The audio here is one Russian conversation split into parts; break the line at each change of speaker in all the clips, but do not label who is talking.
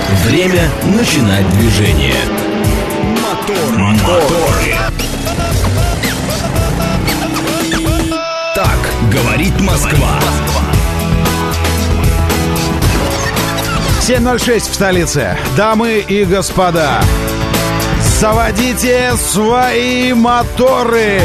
Время начинать движение. Моторы. Так говорит Москва.
7:06 в столице. Дамы и господа, заводите свои моторы.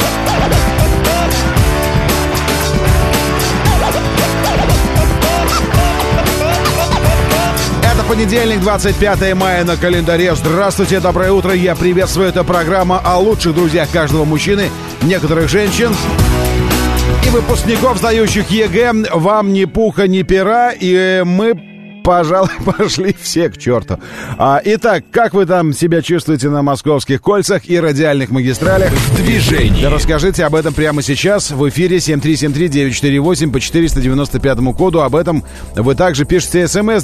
Это понедельник, 25 мая на календаре. Здравствуйте, доброе утро. Я приветствую. Это программа о лучших друзьях каждого мужчины, некоторых женщин и выпускников, сдающих ЕГЭ. Вам ни пуха, ни пера, и мы, пожалуй, пошли все к черту. Итак, как вы там себя чувствуете на московских кольцах и радиальных магистралях?
В движении.
Расскажите об этом прямо сейчас в эфире 7373948 по 495 коду. Об этом вы также пишите смс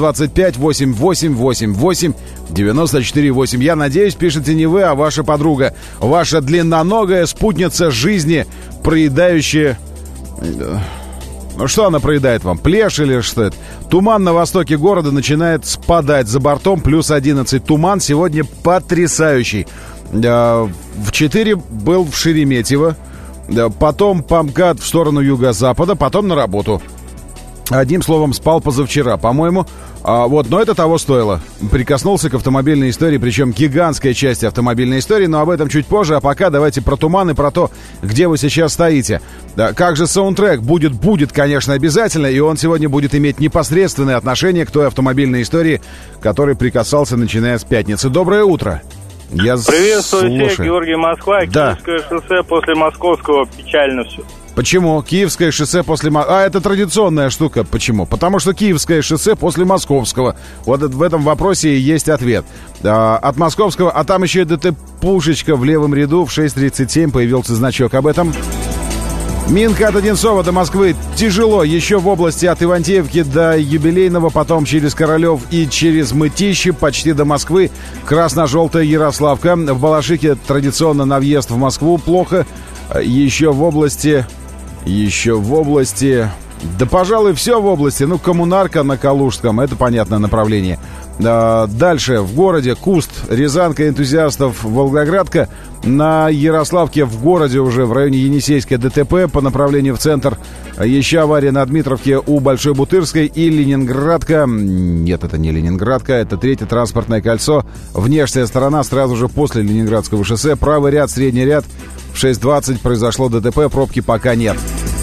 925-8888-94-8. Я надеюсь, пишете не вы, а ваша подруга. Ваша длинноногая спутница жизни, проедающая... Ну что она проедает вам? Плешь или что это? Туман на востоке города начинает спадать. За бортом плюс 11. Туман сегодня потрясающий. В 4 был в Шереметьево. Потом по МКАД в сторону юго-запада. Потом на работу. Одним словом, спал позавчера, по-моему. Но это того стоило. Прикоснулся к автомобильной истории, причем гигантской части автомобильной истории, но об этом чуть позже. А пока давайте про туман и про то, где вы сейчас стоите. Как же саундтрек? Будет, конечно, обязательно, и он сегодня будет иметь непосредственное отношение к той автомобильной истории, которой прикасался, начиная с пятницы. Доброе утро.
Приветствую всех, Георгий, Москва.
Да.
Киевское шоссе после Московского печально все.
Почему? Киевское шоссе после... это традиционная штука. Почему? Потому что Киевское шоссе после Московского. Вот в этом вопросе и есть ответ. От Московского... А там еще и ДТ-пушечка в левом ряду. В 6:37 появился значок об этом. Минка от Одинцова до Москвы тяжело. Еще в области от Ивантеевки до Юбилейного, потом через Королев и через Мытищи почти до Москвы. Красно-желтая Ярославка. В Балашихе традиционно на въезд в Москву плохо. Еще в области... Да, пожалуй, все в области. Коммунарка на Калужском. Это понятное направление. Дальше в городе Куст, Рязанка, энтузиастов, Волгоградка. На Ярославке в городе уже в районе Енисейской ДТП по направлению в центр. Еще авария на Дмитровке у Большой Бутырской и Ленинградка. Нет, это не Ленинградка, это третье транспортное кольцо. Внешняя сторона сразу же после Ленинградского шоссе. Правый ряд, средний ряд. В 6:20 произошло ДТП, пробки пока нет.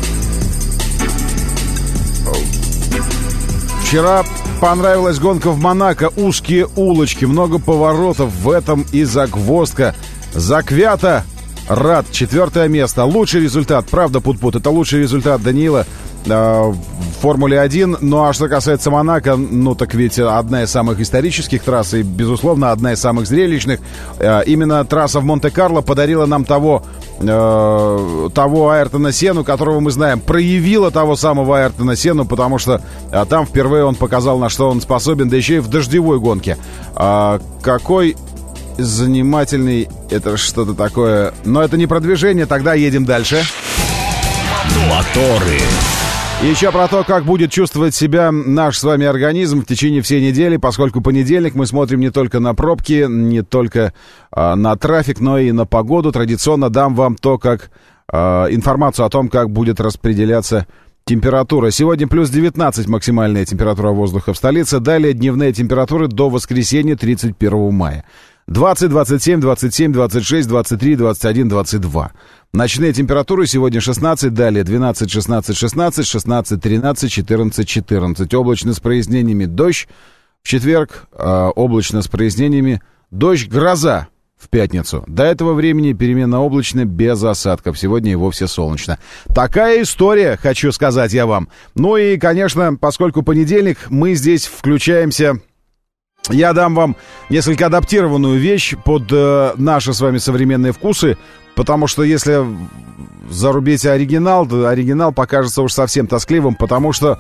Вчера понравилась гонка в Монако. Узкие улочки, много поворотов. В этом и загвоздка. Заквята. Рад. 4 место. Лучший результат. Правда, пут-пут. Это лучший результат Даниила в Формуле 1. Ну, а что касается Монако, так ведь одна из самых исторических трасс и, безусловно, одна из самых зрелищных. Именно трасса в Монте-Карло подарила нам того Айртона Сенну, которого мы знаем. Проявила того самого Айртона Сенну, потому что там впервые он показал, на что он способен, да еще и в дождевой гонке. Какой занимательный... Это что-то такое... Но это не продвижение, тогда едем дальше.
Моторы.
Еще про то, как будет чувствовать себя наш с вами организм в течение всей недели, поскольку понедельник мы смотрим не только на пробки, не только на трафик, но и на погоду. Традиционно дам вам информацию о том, как будет распределяться температура. Сегодня плюс 19 максимальная температура воздуха в столице. Далее дневные температуры до воскресенья 31 мая. 20, 27, 27, 26, 23, 21, 22. Ночные температуры сегодня 16, далее 12, 16, 16, 16, 13, 14, 14. Облачно с прояснениями дождь. В четверг облачно с прояснениями дождь, гроза в пятницу. До этого времени переменно облачно, без осадков. Сегодня и вовсе солнечно. Такая история, хочу сказать я вам. Ну и, конечно, поскольку понедельник, мы здесь включаемся... Я дам вам несколько адаптированную вещь под наши с вами современные вкусы, потому что если зарубить оригинал, то оригинал покажется уж совсем тоскливым, потому что,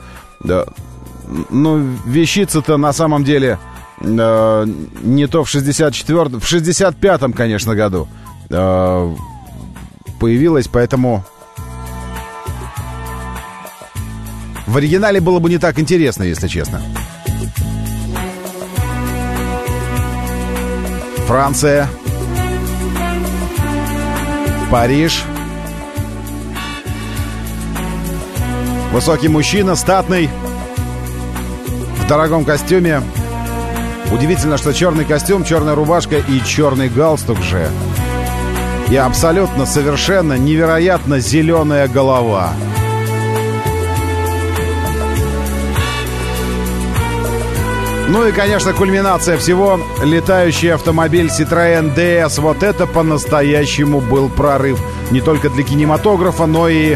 вещица-то на самом деле не то в 64-м, в 65-м, конечно, году появилась, поэтому в оригинале было бы не так интересно, если честно. Франция, Париж. Высокий мужчина, статный, в дорогом костюме. Удивительно, что черный костюм, черная рубашка и черный галстук же. И абсолютно, совершенно, невероятно зеленая голова. Ну и, конечно, кульминация всего — летающий автомобиль Citroën DS. Вот это по-настоящему был прорыв. Не только для кинематографа, но и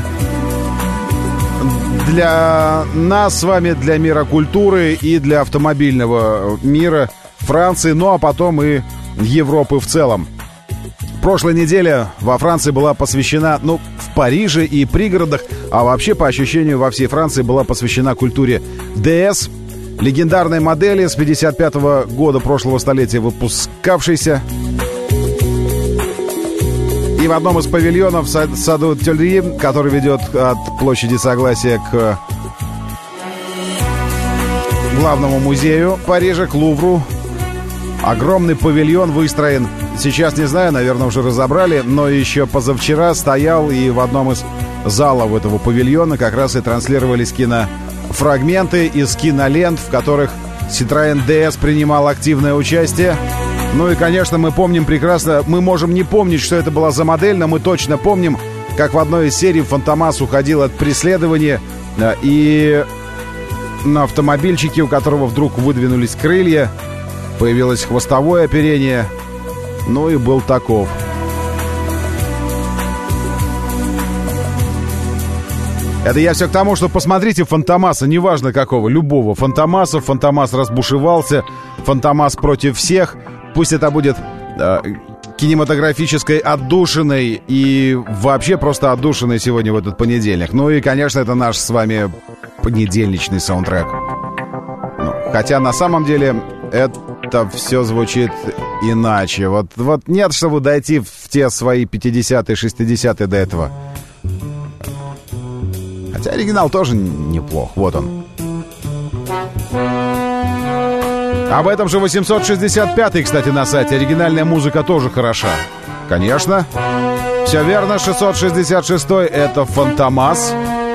для нас с вами, для мира культуры и для автомобильного мира Франции, ну а потом и Европы в целом. Прошлая неделя во Франции была посвящена, в Париже и пригородах, а вообще, по ощущению, во всей Франции была посвящена культуре DS, легендарной модели с 55-го года прошлого столетия выпускавшейся. И в одном из павильонов в саду Тюильри, который ведет от площади Согласия к главному музею Парижа, к Лувру, огромный павильон выстроен. Сейчас, не знаю, наверное, уже разобрали, но еще позавчера стоял, и в одном из залов этого павильона как раз и транслировались кинофрагменты из кинолент, в которых Citroën DS принимал активное участие. Ну и, конечно, мы помним прекрасно, мы можем не помнить, что это была за модель, но мы точно помним, как в одной из серий Фантомас уходил от преследования, и на автомобильчике, у которого вдруг выдвинулись крылья, появилось хвостовое оперение, ну и был таков. Это я все к тому, что посмотрите Фантомаса, неважно какого, любого Фантомаса. Фантомас разбушевался, Фантомас против всех. Пусть это будет кинематографической отдушиной и вообще просто отдушиной сегодня в этот понедельник. Ну и, конечно, это наш с вами понедельничный саундтрек. Хотя на самом деле это все звучит иначе. Вот нет, чтобы дойти в те свои 50-е, 60-е до этого. Хотя оригинал тоже неплох. Вот он. Об этом же 865-й, кстати, на сайте. Оригинальная музыка тоже хороша. Конечно. Все верно. 666-й — это Фантомас.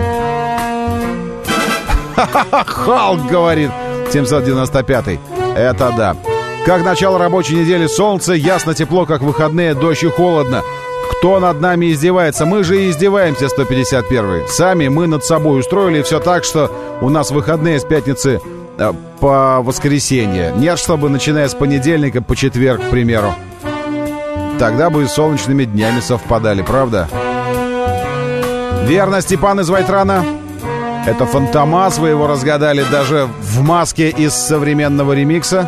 Халк, говорит 795-й. Это да. Как начало рабочей недели, солнце, ясно, тепло, как выходные, дождь и холодно. Кто над нами издевается? Мы же и издеваемся, 151-й. Сами мы над собой устроили все так, что у нас выходные с пятницы по воскресенье. Нет, чтобы начиная с понедельника по четверг, к примеру. Тогда бы и солнечными днями совпадали, правда? Верно, Степан из Вайтрана. Это Фантомас, вы его разгадали даже в маске из современного ремикса.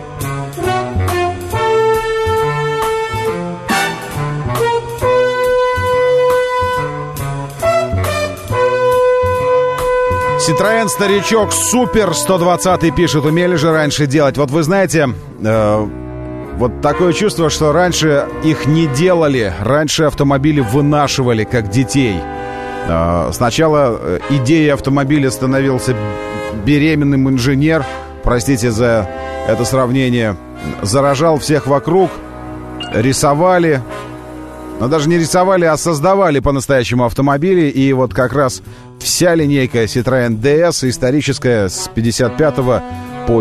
Citroën старичок супер 120-й пишет, умели же раньше делать. Вот вы знаете, вот такое чувство, что раньше их не делали, раньше автомобили вынашивали, как детей. Сначала идеей автомобиля становился беременным инженер, простите за это сравнение, заражал всех вокруг, рисовали, но даже не рисовали, а создавали по-настоящему автомобили. И вот как раз вся линейка Citroën DS историческая с 55 по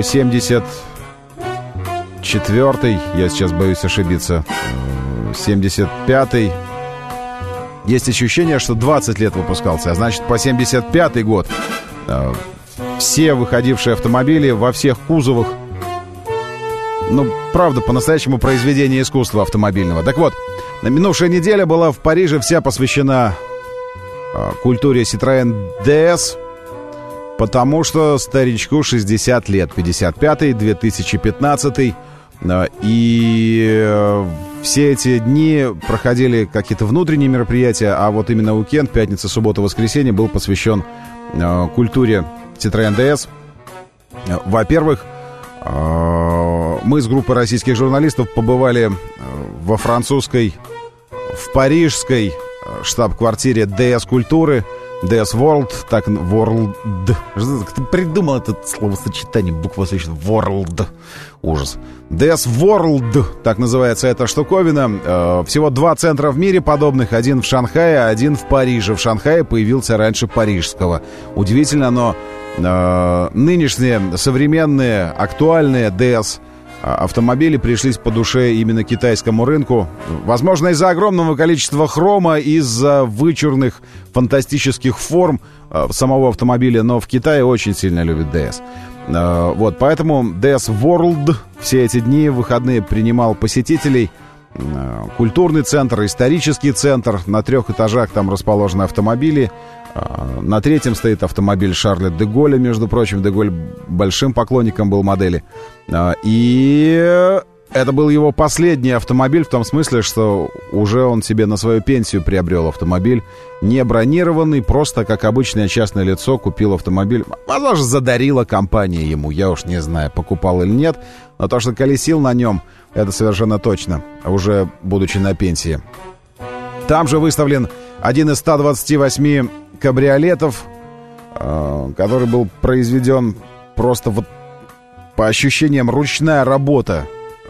74, я сейчас боюсь ошибиться, 75. Есть ощущение, что 20 лет выпускался, а значит по 75 год все выходившие автомобили во всех кузовах, правда, по-настоящему произведение искусства автомобильного. Так вот, минувшая неделя была в Париже вся посвящена культуре Citroën DS, потому что старичку 60 лет, 55-й, 2015-й, и все эти дни проходили какие-то внутренние мероприятия, а вот именно уикенд, пятница, суббота, воскресенье, был посвящен культуре Citroën DS. Во-первых, мы с группой российских журналистов побывали во французской, в парижской штаб-квартире DS Культуры. DS World, так, World. Ты придумал это словосочетание, буква сочетает World. Ужас. DS World, так называется эта штуковина. Всего 2 центра в мире подобных. Один в Шанхае, один в Париже. В Шанхае появился раньше парижского. Удивительно, но нынешние современные, актуальные DS автомобили пришлись по душе именно китайскому рынку. Возможно, из-за огромного количества хрома, из-за вычурных фантастических форм самого автомобиля, но в Китае очень сильно любят DS. Вот, поэтому DS World все эти дни, выходные, принимал посетителей. Культурный центр, исторический центр. На 3 этажах там расположены автомобили. На 3-м стоит автомобиль Шарля де Голля, между прочим. Де Голль большим поклонником был модели. И это был его последний автомобиль, в том смысле, что уже он себе на свою пенсию приобрел автомобиль. Не бронированный, просто как обычное частное лицо купил автомобиль. Возможно, задарила компания ему, я уж не знаю, покупал или нет. Но то, что колесил на нем, это совершенно точно, уже будучи на пенсии. Там же выставлен один из 128 кабриолетов, который был произведен просто вот по ощущениям ручная работа.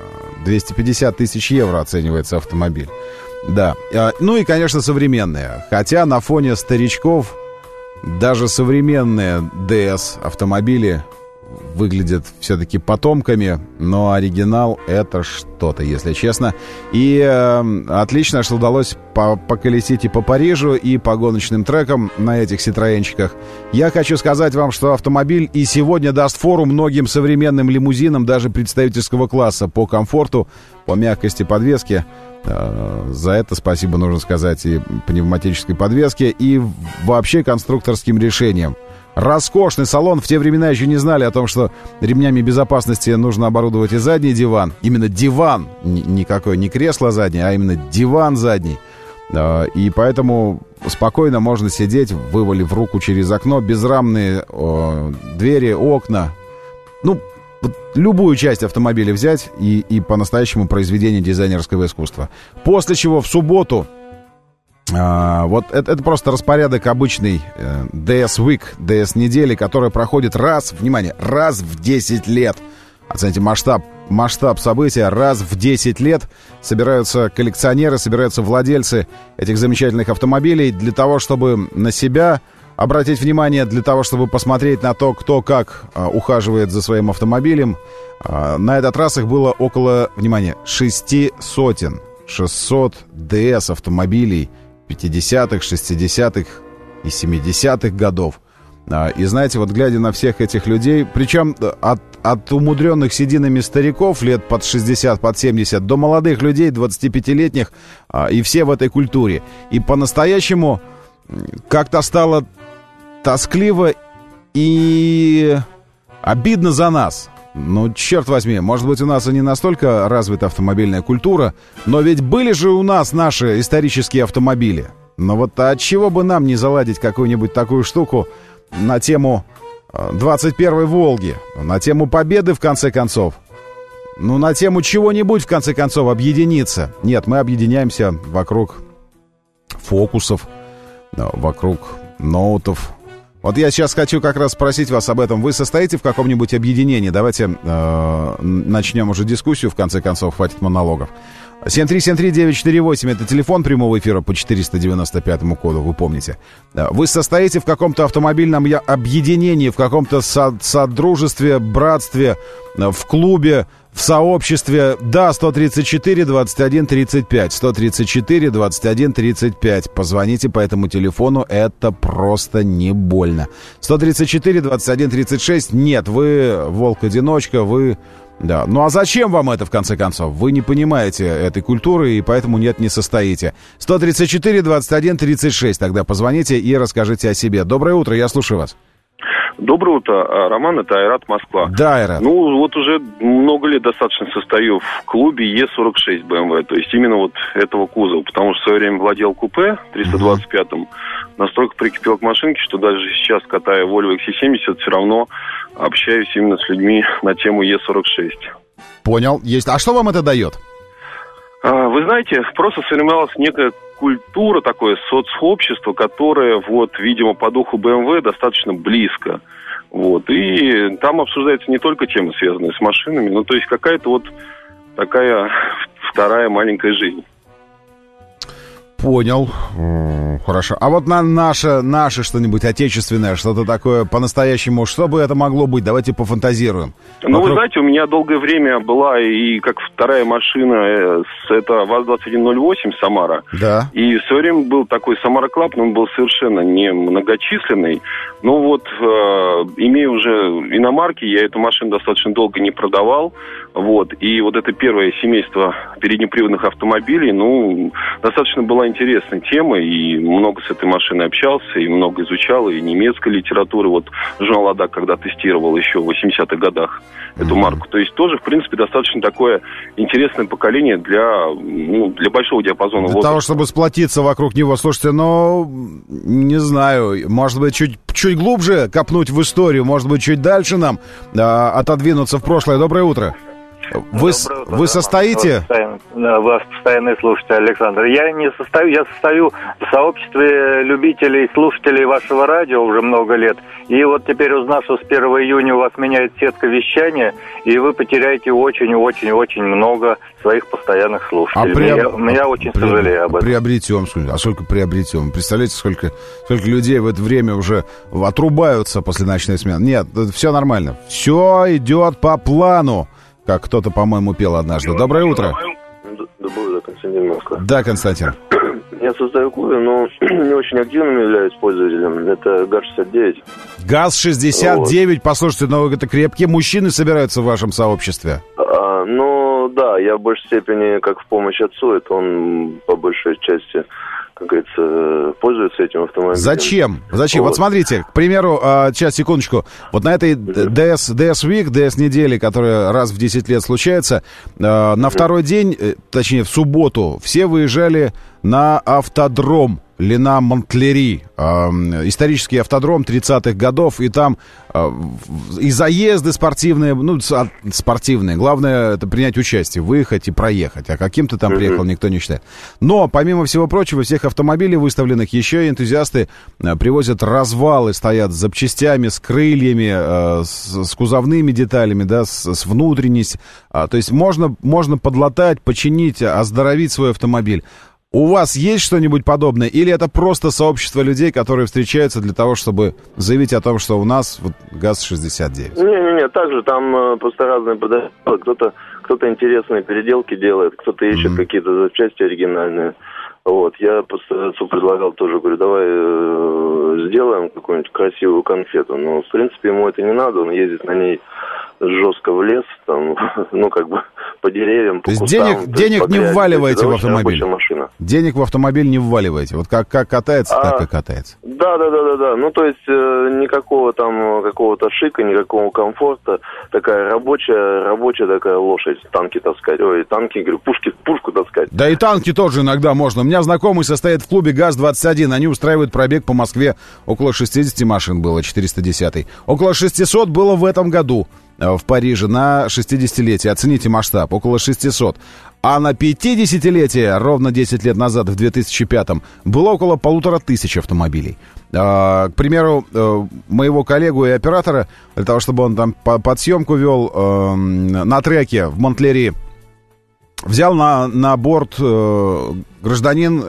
250 тысяч евро оценивается автомобиль. Да. Ну и, конечно, современные. Хотя на фоне старичков даже современные DS автомобили выглядят все-таки потомками, но оригинал — это что-то, если честно. И отлично, что удалось поколесить и по Парижу, и по гоночным трекам на этих Citroёнчиках. Я хочу сказать вам, что автомобиль и сегодня даст фору многим современным лимузинам, даже представительского класса, по комфорту, по мягкости подвески. За это спасибо нужно сказать и пневматической подвеске, и вообще конструкторским решениям. Роскошный салон. В те времена еще не знали о том, что ремнями безопасности нужно оборудовать и задний диван. Именно диван. Никакое не кресло заднее, а именно диван задний. И поэтому спокойно можно сидеть, вывалив руку через окно. Безрамные двери, окна. Ну, любую часть автомобиля взять и по-настоящему произведение дизайнерского искусства. После чего в субботу... Вот это просто распорядок обычный DS Week, DS недели, которая проходит раз в 10 лет. Оцените масштаб события. Раз в 10 лет собираются коллекционеры, собираются владельцы этих замечательных автомобилей для того, чтобы на себя обратить внимание, для того, чтобы посмотреть на то, кто как ухаживает за своим автомобилем. На этот раз их было около, 600 DS автомобилей 50-х, 60-х и 70-х годов. И знаете, вот глядя на всех этих людей, причем от умудренных сединами стариков лет под 60, под 70, до молодых людей, 25-летних, и все в этой культуре. И по-настоящему как-то стало тоскливо и обидно за нас. Ну, черт возьми, может быть, у нас и не настолько развита автомобильная культура, но ведь были же у нас наши исторические автомобили. Но вот от чего бы нам не заладить какую-нибудь такую штуку на тему 21-й Волги, на тему Победы, в конце концов, ну, на тему чего-нибудь, в конце концов, объединиться. Нет, мы объединяемся вокруг фокусов, вокруг ноутов. Вот я сейчас хочу как раз спросить вас об этом. Вы состоите в каком-нибудь объединении? Давайте начнем уже дискуссию, в конце концов, хватит монологов. 7373948, это телефон прямого эфира по 495 коду, вы помните. Вы состоите в каком-то автомобильном объединении, в каком-то содружестве, братстве, в клубе, в сообществе. Да, 134-21-35, 134-21-35. Позвоните по этому телефону, это просто не больно. 134-21-36, нет, вы волк-одиночка, вы... Да, ну а зачем вам это, в конце концов? Вы не понимаете этой культуры, и поэтому нет, не состоите. 134-21-36, тогда позвоните и расскажите о себе. Доброе утро, я слушаю вас.
Доброе утро, Роман, это Айрат, Москва.
Да, Айрат.
Ну, вот уже много лет достаточно состою в клубе Е46 BMW, то есть именно вот этого кузова, потому что в свое время владел купе 325-м, настолько прикипел к машинке, что даже сейчас, катая Volvo XC70, все равно общаюсь именно с людьми на тему Е46.
Понял, есть. А что вам это дает?
Вы знаете, просто сформировалась некая культура, такое соцобщество, которое, вот, видимо, по духу BMW достаточно близко. Вот. И там обсуждаются не только темы, связанные с машинами, но то есть какая-то вот такая вторая маленькая жизнь.
Понял. Хорошо. А вот на наше что-нибудь отечественное, что-то такое по-настоящему, что бы это могло быть? Давайте пофантазируем.
Ну, вы знаете, у меня долгое время была и как вторая машина, это ВАЗ-2108 Самара.
Да.
И в свое время был такой Самара Клаб, но он был совершенно не многочисленный. Но вот, имея уже иномарки, я эту машину достаточно долго не продавал. Вот. И вот это первое семейство переднеприводных автомобилей, ну, достаточно была интересная тема, и много с этой машиной общался, и много изучал, и немецкой литературы. Вот журнал «Ладак» когда тестировал еще в 80-х годах эту марку. То есть тоже, в принципе, достаточно такое интересное поколение для большого диапазона возраста.
Для того, чтобы сплотиться вокруг него. Слушайте, не знаю, может быть, чуть глубже копнуть в историю, может быть, чуть дальше нам отодвинуться в прошлое. Доброе утро. Вы состоите?
Ваш постоянный слушатель, Александр. Я не состою, я состою в сообществе любителей, слушателей вашего радио уже много лет. И вот теперь, узнав, что с 1 июня у вас меняется сетка вещания, и вы потеряете очень-очень-очень много своих постоянных слушателей. Я очень сожалею об этом.
Приобретем. А сколько приобретем? Представляете, сколько людей в это время уже отрубаются после ночной смены? Нет, все нормально. Все идет по плану. Как кто-то, по-моему, пел однажды. Доброе утро.
Доброе утро, Константин Москва.
Да, Константин.
Я состою в клубе, но не очень активным являюсь пользователем. Это ГАЗ-69.
ГАЗ-69, вот. Послушайте, это крепкие мужчины собираются в вашем сообществе?
Да, я в большей степени как в помощь отцу. Это он по большей части, как говорится, пользуется этим автомобилем.
Зачем? Вот смотрите, к примеру, сейчас, секундочку. Вот на этой DS Week, DS недели, которая раз в 10 лет случается, на второй день, точнее в субботу, все выезжали на автодром Лена Монтлери, исторический автодром 30-х годов, и там и заезды спортивные, спортивные, главное это принять участие, выехать и проехать, а каким ты там приехал, никто не считает. Но, помимо всего прочего, всех автомобилей выставленных, еще и энтузиасты привозят развалы, стоят с запчастями, с крыльями, с кузовными деталями, да, с внутренностью, то есть можно подлатать, починить, оздоровить свой автомобиль. У вас есть что-нибудь подобное? Или это просто сообщество людей, которые встречаются для того, чтобы заявить о том, что у нас вот ГАЗ-69?
Не, также там просто разные продавцы. Кто-то интересные переделки делает, кто-то ищет какие-то запчасти оригинальные. Вот, я просто отцу предлагал тоже, говорю, давай сделаем какую-нибудь красивую конфету. Но, в принципе, ему это не надо, он ездит на ней жестко в лес, там, по деревьям, по кустам.
То есть денег не вваливаете в автомобиль? Денег в автомобиль не вваливаете? Вот как катается, так и катается?
Да. Ну, то есть никакого там какого-то шика, никакого комфорта. Такая рабочая такая лошадь. Танки таскать. Говорю, пушку таскать.
Да и танки тоже иногда можно. У меня знакомый состоит в клубе ГАЗ-21. Они устраивают пробег по Москве. Около 60 машин было, 410-й. Около 600 было в этом году в Париже на 60-летие. Оцените масштаб. Около 600. А на 50-летие, ровно 10 лет назад, в 2005-м, было около 1500 автомобилей. К примеру, моего коллегу и оператора, для того, чтобы он там под съемку вел на треке в Монтлери, взял на борт гражданин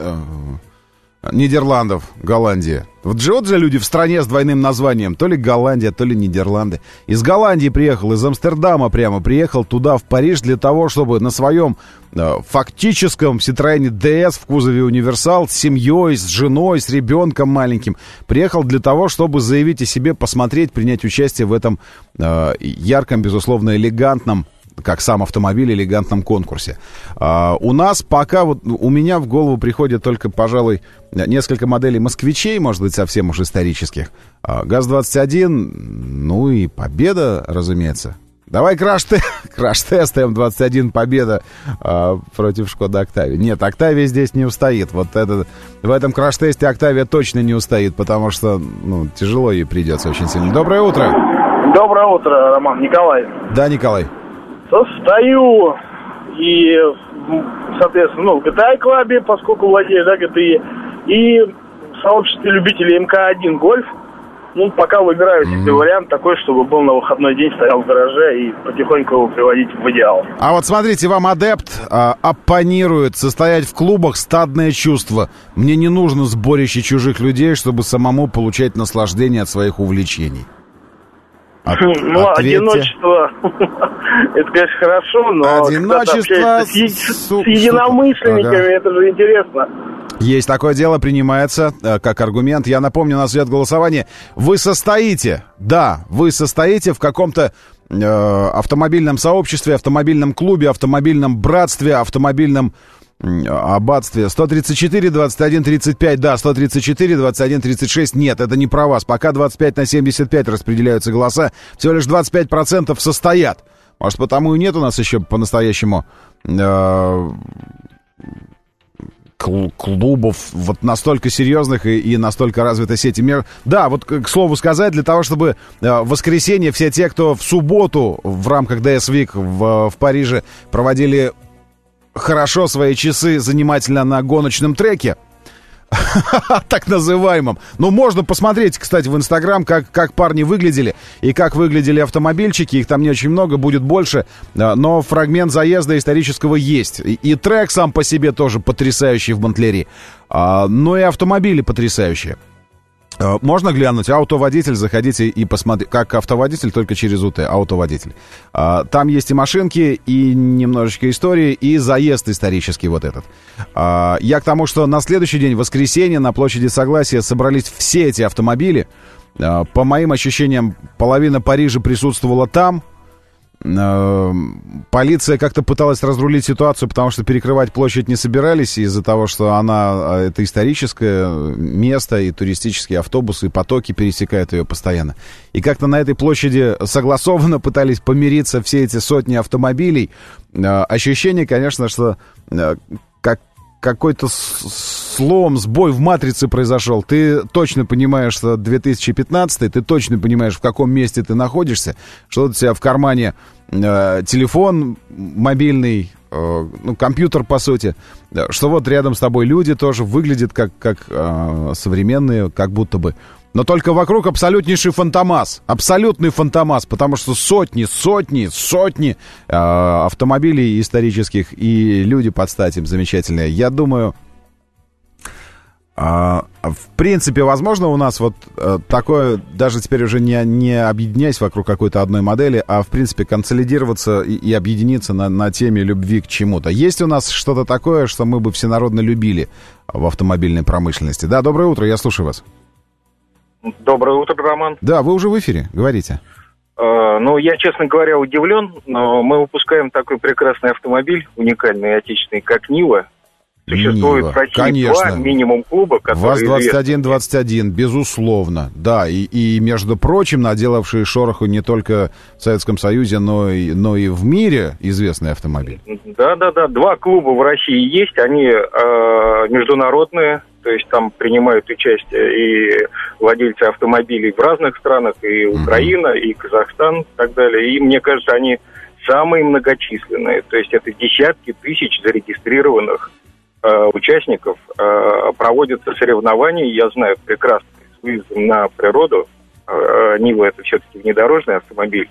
Нидерландов, Голландия. Вот живут же люди в стране с двойным названием. То ли Голландия, то ли Нидерланды. Из Голландии приехал, из Амстердама прямо приехал туда, в Париж, для того, чтобы на своем фактическом Citroёn DS в кузове универсал с семьей, с женой, с ребенком маленьким приехал для того, чтобы заявить о себе, посмотреть, принять участие в этом ярком, безусловно, элегантном, как сам автомобиль, элегантном конкурсе. У нас пока вот у меня в голову приходит только, пожалуй, несколько моделей москвичей, может быть, совсем уж исторических. ГАЗ-21, ну и Победа, разумеется. Давай краш-тест М21 Победа против Шкода Октавия. Нет, Октавия здесь не устоит. В этом краш-тесте Октавия точно не устоит, потому что тяжело ей придется очень сильно. Доброе утро.
Доброе утро, Роман. Николай.
Да, Николай.
Состою и, соответственно, в GTA Club, поскольку владею, да, GTI, и в сообществе любителей МК-1 гольф. Ну, пока выбираю себе вариант такой, чтобы был на выходной день, стоял в гараже и потихоньку его приводить в идеал.
А вот смотрите, вам адепт оппонирует: состоять в клубах — стадное чувство. Мне не нужно сборище чужих людей, чтобы самому получать наслаждение от своих увлечений.
Ну, одиночество, это, конечно, хорошо, но
одиночество
с единомышленниками, это же интересно.
Есть такое дело, принимается как аргумент. Я напомню, у нас идет голосование. Вы состоите в каком-то автомобильном сообществе, автомобильном клубе, автомобильном братстве, автомобильном аббатстве. 134, 21, 35, да, 134, 21, 36, нет, это не про вас. Пока 25 на 75 распределяются голоса, всего лишь 25% состоят. Может, потому и нет у нас еще по-настоящему клубов вот настолько серьезных и настолько развитой сети мер. Да, вот к слову сказать, для того, чтобы в воскресенье все те, кто в субботу в рамках DS Week в Париже проводили хорошо свои часы занимательно на гоночном треке, так называемом. Ну, можно посмотреть, кстати, в Инстаграм, как парни выглядели и как выглядели автомобильчики. Их там не очень много, будет больше, но фрагмент заезда исторического есть. И трек сам по себе тоже потрясающий в Монтлери, но и автомобили потрясающие. Можно глянуть, автоводитель, заходите и посмотрите, как автоводитель, только через УТ, автоводитель. Там есть и машинки, и немножечко истории, и заезд исторический вот этот. Я к тому, что на следующий день, в воскресенье, на площади Согласия собрались все эти автомобили. По моим ощущениям, половина Парижа присутствовала там. Полиция как-то пыталась разрулить ситуацию, потому что перекрывать площадь не собирались из-за того, что это историческое место, и туристические автобусы, и потоки пересекают ее постоянно. И как-то на этой площади согласованно пытались помириться все эти сотни автомобилей. Ощущение, конечно, что какой-то слом, сбой в матрице произошел. Ты точно понимаешь, что 2015, ты точно понимаешь, в каком месте ты находишься, что у тебя в кармане телефон мобильный, компьютер, по сути, что вот рядом с тобой люди тоже выглядят как современные, как будто бы. Но только вокруг абсолютнейший фантомас. Абсолютный фантомас, потому что сотни автомобилей исторических, и люди под стать им замечательные. Я думаю, в принципе, возможно, у нас вот такое, даже теперь уже не объединяясь вокруг какой-то одной модели, а в принципе консолидироваться и объединиться на теме любви к чему-то. Есть у нас что-то такое, что мы бы всенародно любили в автомобильной промышленности? Да, доброе утро, я слушаю вас.
Доброе утро, Роман.
Да, вы уже в эфире, говорите.
Я, честно говоря, удивлен, но мы выпускаем такой прекрасный автомобиль, уникальный и отечественный, как Нива. Существует в России
конечно.
2 минимум клуба, которые...
ВАЗ-2121, безусловно, да, и, между прочим, наделавшие шороху не только в Советском Союзе, но и в мире известный автомобиль.
Да, 2 клуба в России есть, они международные, то есть там принимают участие и владельцы автомобилей в разных странах, и Украина, и Казахстан, и так далее, и мне кажется, они самые многочисленные, то есть это десятки тысяч зарегистрированных участников, проводятся соревнования, я знаю прекрасно, с выездом на природу. Нива — это все-таки внедорожный автомобиль.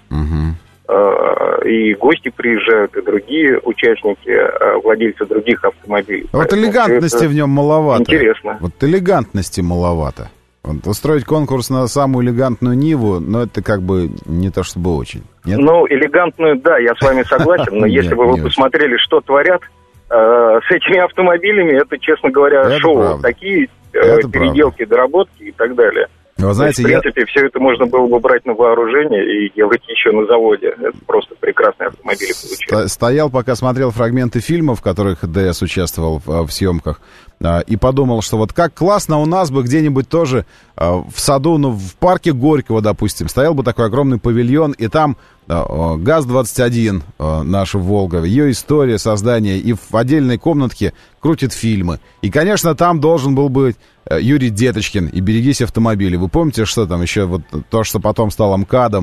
И гости приезжают, и другие участники, владельцы других автомобилей.
Вот элегантности в нем маловато.
Интересно.
Вот элегантности маловато. Вот устроить конкурс на самую элегантную Ниву, но это как бы не то чтобы очень. Нет?
Элегантную, да, я с вами согласен, но если бы вы посмотрели, что творят с этими автомобилями, это, честно говоря, это шоу. Правда. Такие переделки, доработки и так далее.
Вы знаете,
в принципе, все это можно было бы брать на вооружение и делать еще на заводе. Это просто прекрасные автомобили получились.
Стоял, пока смотрел фрагменты фильмов, в которых ДС участвовал в съемках, и подумал, что вот как классно у нас бы где-нибудь тоже в саду, в парке Горького, допустим, стоял бы такой огромный павильон, и там ГАЗ-21, наша Волга, ее история создания, и в отдельной комнатке крутит фильмы. И, конечно, там должен был быть Юрий Деточкин и «Берегись автомобиля». Вы помните, что там еще вот то, что потом стало МКАДом,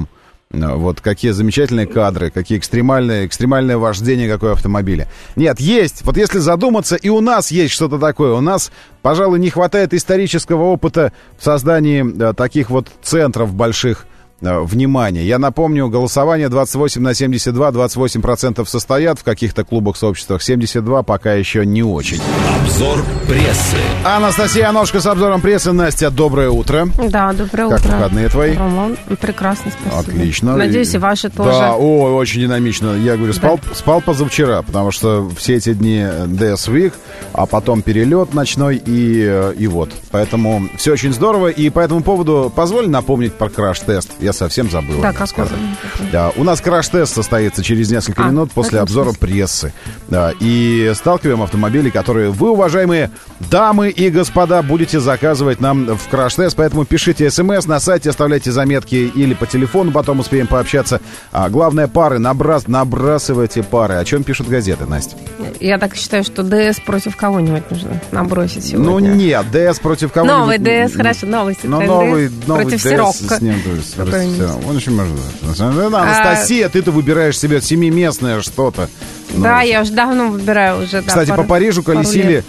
Вот какие замечательные кадры, какие экстремальное вождение какое автомобиля. Нет, есть. Вот если задуматься, и у нас есть что-то такое. У нас, пожалуй, не хватает исторического опыта в создании таких вот центров больших внимания. Я напомню, голосование 28/72, 28% состоят в каких-то клубах, сообществах, 72% пока еще не очень.
Обзор прессы.
Анастасия Аношка с обзором прессы. Настя, доброе утро.
Да, доброе утро.
Как выходные твои?
Роман, прекрасно, спасибо.
Отлично.
Надеюсь, и ваши тоже.
Да, очень динамично. Я говорю, спал позавчера, потому что все эти дни DS Week, а потом перелет ночной и вот. Поэтому все очень здорово. И по этому поводу позволь напомнить про краш-тест. Я совсем забыл.
Да, как сказать.
Да, у нас краш-тест состоится через несколько минут после обзора прессы. Да, и сталкиваем автомобили, которые вы, уважаемые дамы и господа, будете заказывать нам в краш-тест. Поэтому пишите смс на сайте, оставляйте заметки или по телефону, потом успеем пообщаться. Главное, пары, набрасывайте пары. О чем пишут газеты, Настя?
Я так считаю, что ДС против кого-нибудь нужно набросить сегодня.
Ну нет, ДС против кого-нибудь.
Новый ДС, хорошо, новый
против
Сирокко.
Он еще может. Анастасия, ты-то выбираешь себе семиместное что-то.
Да, я уже давно выбираю уже.
Кстати, по Парижу колесили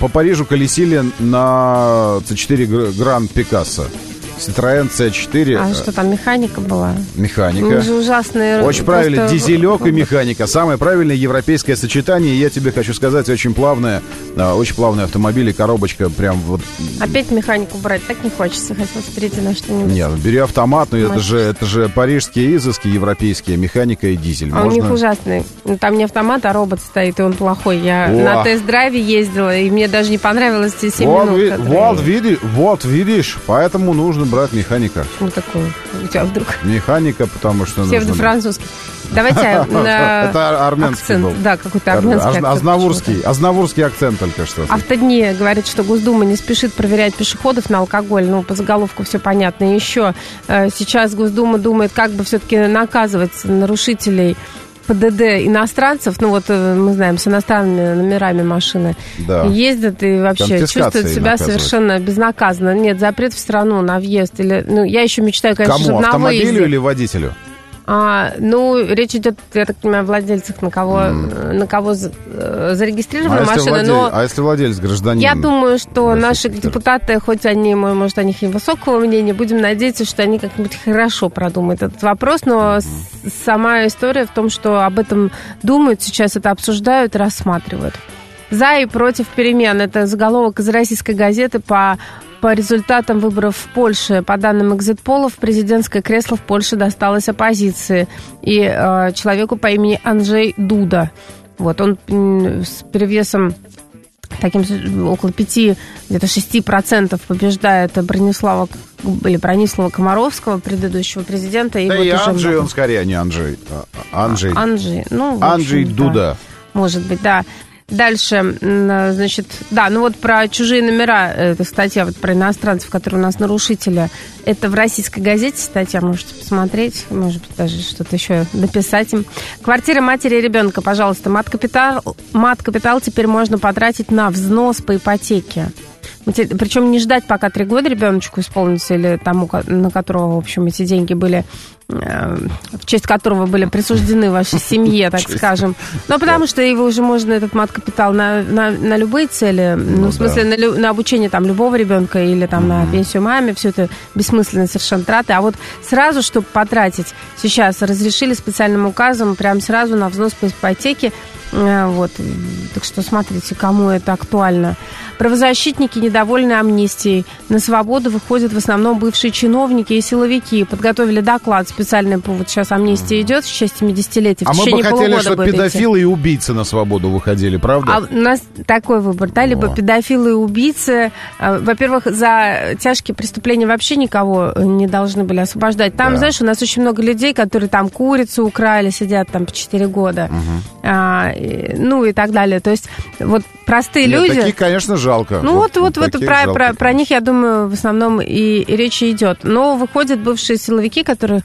на C4 Grand Picasso. Citroën C4.
А что там, механика была?
Механика.
Ну, же ужасные.
Очень правильно, дизелек и механика. Самое правильное европейское сочетание. Я тебе хочу сказать, очень плавные автомобили, коробочка прям вот.
Опять механику брать так не хочется. Хотел смотреть на что-нибудь.
Нет, бери автомат, но это же парижские изыски европейские, механика и дизель.
А у них ужасный. Там не автомат, а робот стоит, и он плохой. Я на тест-драйве ездила, и мне даже не понравилось те 7 минут.
Вот видишь, поэтому нужно брать механика.
Что такое у тебя вдруг?
Механика, потому что нужно...
Псевдо-французский. Давайте...
Это армянский был.
Да, какой-то армянский акцент.
Азнавурский акцент только что.
Автодни говорит, что Госдума не спешит проверять пешеходов на алкоголь. Ну, по заголовку все понятно. И еще сейчас Госдума думает, как бы все-таки наказывать нарушителей ПДД иностранцев, ну вот мы знаем, с иностранными номерами машины ездят и вообще чувствуют себя совершенно безнаказанно. Нет, запрет в страну на въезд. Или, я еще мечтаю, конечно,
кому?
на
Автомобилю
выезде.
Или водителю?
Речь идет, я так понимаю, о владельцах, на кого зарегистрирована машина.
А если владелец гражданин?
Я думаю, что наши депутаты, хоть они, может, о них и высокого мнения, будем надеяться, что они как-нибудь хорошо продумают этот вопрос, но сама история в том, что об этом думают, сейчас это обсуждают и рассматривают. За и против перемен. Это заголовок из российской газеты по результатам выборов в Польше. По данным экзит-полов, президентское кресло в Польше досталось оппозиции и человеку по имени Анджей Дуда. Вот, он с перевесом таким около 5, где-то 6% побеждает Бронислава Комаровского, предыдущего президента.
Да и Анджей, он скорее, а не Анджей. Анджей Дуда.
Да, может быть, да. Дальше, значит, про чужие номера, это статья вот про иностранцев, которые у нас нарушители, это в российской газете статья, можете посмотреть, может быть, даже что-то еще написать им. Квартира матери и ребенка, пожалуйста, мат-капитал теперь можно потратить на взнос по ипотеке. Причем не ждать, пока 3 года ребеночку исполнится, или тому, на которого, в общем, эти деньги были, в честь которого были присуждены вашей семье, так скажем. Но потому что его уже можно, этот мат-капитал, на любые цели, в смысле, на обучение там любого ребенка или там на пенсию маме, все это бессмысленные совершенно траты. А вот сразу, чтобы потратить, сейчас разрешили специальным указом прям сразу на взнос по ипотеке. Вот. Так что смотрите, кому это актуально. Правозащитники недовольны амнистией. На свободу выходят в основном бывшие чиновники и силовики. Подготовили доклад, специальный повод. Сейчас амнистия идет в честь 70-летия.
А мы бы хотели, чтобы педофилы и убийцы на свободу выходили, правда?
А у нас такой выбор, да, либо педофилы и убийцы. Во-первых, за тяжкие преступления вообще никого не должны были освобождать. Там, знаешь, у нас очень много людей, которые там курицу украли, сидят там по 4 года. И так далее. То есть вот простые люди...
Таких, конечно, жалко.
Про них, я думаю, в основном и речь идет. Но выходят бывшие силовики, которые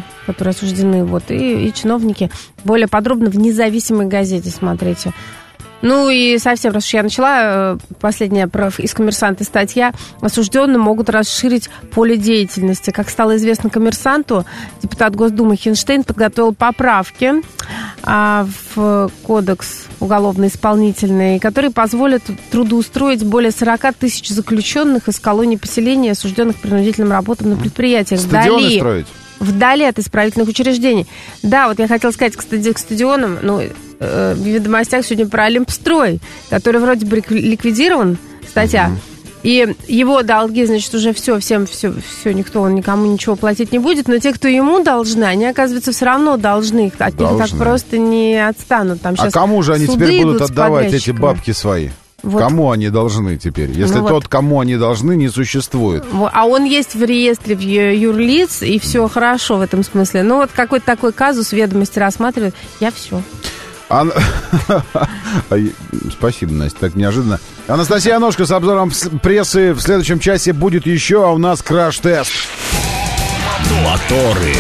осуждены, и чиновники. Более подробно в независимой газете смотрите. Ну и совсем, раз уж я начала, последняя из «Коммерсанта» статья, осужденные могут расширить поле деятельности. Как стало известно «Коммерсанту», депутат Госдумы Хинштейн подготовил поправки в кодекс уголовно-исполнительный, которые позволят трудоустроить более 40 тысяч заключенных из колоний поселения, осужденных к принудительным работам на предприятиях.
Стадионы строить?
Вдали от исправительных учреждений. Да, вот я хотела сказать, кстати, к стадионам, в «Ведомостях» сегодня про Олимпстрой, который вроде бы ликвидирован, статья, и его долги, значит, уже все, никто, он никому ничего платить не будет, но те, кто ему должны, они, оказывается, все равно должны, от них так просто не отстанут. Там сейчас
кому же они теперь будут отдавать эти бабки свои? Вот. Кому они должны теперь? Если тот, кому они должны, не существует.
А он есть в реестре юрлиц, и все хорошо в этом смысле. Ну, вот какой-то такой казус «Ведомости» рассматривают. Я все.
Спасибо, Настя, так неожиданно. Анастасия Аношко с обзором прессы в следующем часе будет еще, а у нас краш-тест.
Моторы.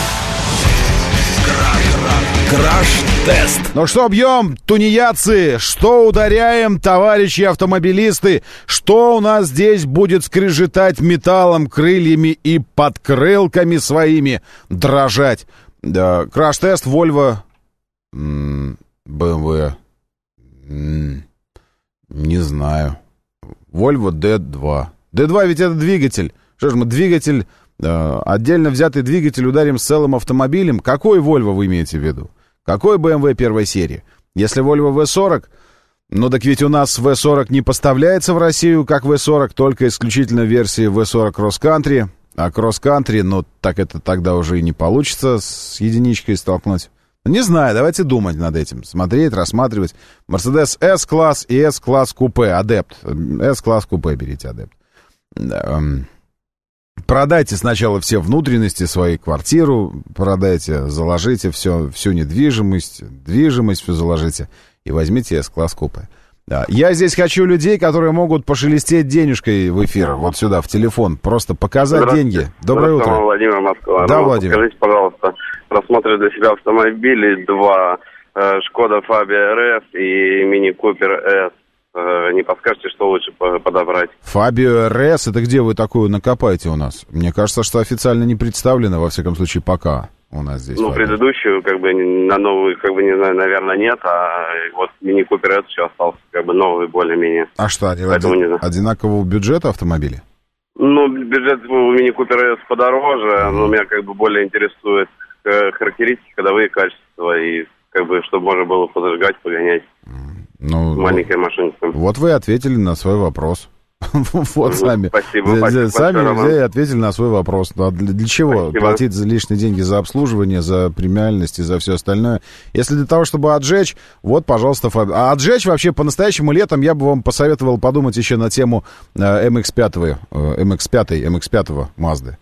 Краш-тест.
Ну что бьем, тунеядцы? Что ударяем, товарищи автомобилисты? Что у нас здесь будет скрежетать металлом, крыльями и подкрылками своими дрожать? Да, краш-тест Volvo, BMW, не знаю. Volvo D2. D2 ведь это двигатель. Что ж мы, двигатель, отдельно взятый двигатель ударим с целым автомобилем? Какой Volvo вы имеете в виду? Какой BMW первой серии? Если Volvo V40, так ведь у нас V40 не поставляется в Россию как V40, только исключительно в версии V40 Cross Country. А Cross Country, так это тогда уже и не получится с единичкой столкнуть. Не знаю, давайте думать над этим, смотреть, рассматривать. Mercedes S-класс и S-класс купе, Адепт. S-класс купе берите, Адепт. Продайте сначала все внутренности своей квартиру, продайте, заложите всю недвижимость, все заложите и возьмите S-класс купе. Да. Я здесь хочу людей, которые могут пошелестеть денежкой в эфир, вот сюда, в телефон, просто показать деньги. Доброе утро.
Владимир, Москва.
Да, Владимир.
Скажите, пожалуйста, рассмотрю для себя автомобили, 2 Шкода Фабия РС и Мини Купер С. Не подскажете, что лучше подобрать?
Фабио РС, это где вы такую накопаете у нас? Мне кажется, что официально не представлено, во всяком случае, пока у нас здесь.
Предыдущую, на новую, не знаю, наверное, нет, а вот Мини Купер С еще остался, новый более-менее.
А что, они одинакового бюджета автомобили?
Бюджет у Мини Купер С подороже, но меня более интересует характеристики, ходовые качества и чтобы можно было подожгать, погонять. Маленькая машинка.
Вот вы ответили на свой вопрос. Вот сами.
Спасибо.
Сами взяли и ответили на свой вопрос. Для чего платить за лишние деньги за обслуживание, за премиальность и за все остальное? Если для того, чтобы отжечь, вот, пожалуйста, А отжечь вообще по-настоящему летом я бы вам посоветовал подумать еще на тему MX-5 Mazda.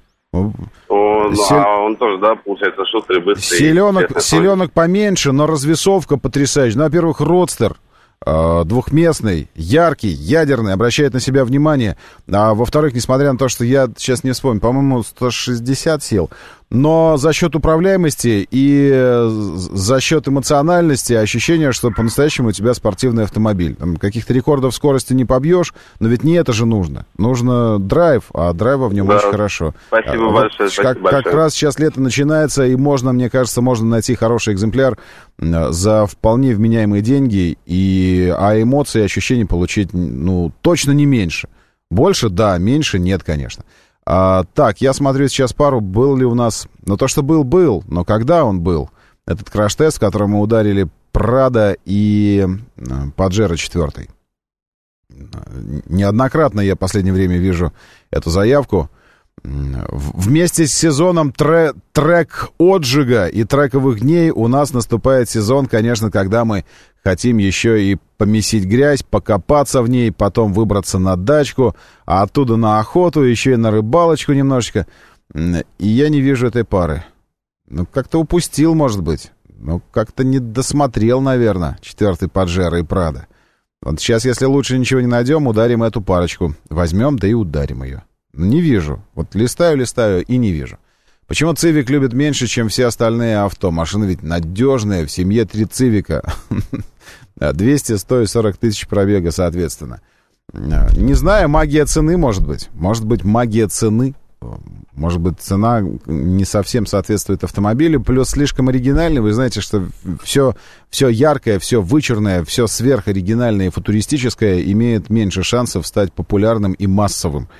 Он тоже, получается, шустрый, быстрый.
Селенок поменьше, но развесовка потрясающая. Во-первых, родстер двухместный, яркий, ядерный, обращает на себя внимание. А во-вторых, несмотря на то, что я сейчас не вспомню, по-моему, 160 сил, но за счет управляемости и за счет эмоциональности ощущение, что по-настоящему у тебя спортивный автомобиль. Там каких-то рекордов скорости не побьешь, но ведь не это же нужно. Нужно драйв, а драйва в нем очень хорошо.
Спасибо большое.
Как раз сейчас лето начинается, и мне кажется, можно найти хороший экземпляр за вполне вменяемые деньги, а эмоции и ощущения получить, точно не меньше. Больше, да, меньше нет, конечно. Так, я смотрю сейчас пару, был ли у нас... то, что был, но когда он был? Этот краш-тест, в котором мы ударили Прада и Паджеро 4. Неоднократно я в последнее время вижу эту заявку. Вместе с сезоном трек отжига и трековых дней у нас наступает сезон, конечно, когда мы хотим еще и помесить грязь, покопаться в ней, потом выбраться на дачку, а оттуда на охоту, еще и на рыбалочку немножечко. И я не вижу этой пары. Как-то упустил, может быть. Как-то не досмотрел, наверное, 4-й Паджеро и Прада. Вот сейчас, если лучше ничего не найдем, ударим эту парочку. Возьмем, да и ударим ее. Не вижу. Вот листаю и не вижу. Почему Цивик любит меньше, чем все остальные авто? Машина ведь надежная, в семье 3 Цивика. 200, 100 и 40 тысяч пробега, соответственно. Не знаю, магия цены, может быть. Может быть, магия цены. Может быть, цена не совсем соответствует автомобилю. Плюс слишком оригинальный. Вы знаете, что все яркое, все вычурное, все сверхоригинальное и футуристическое имеет меньше шансов стать популярным и массовым.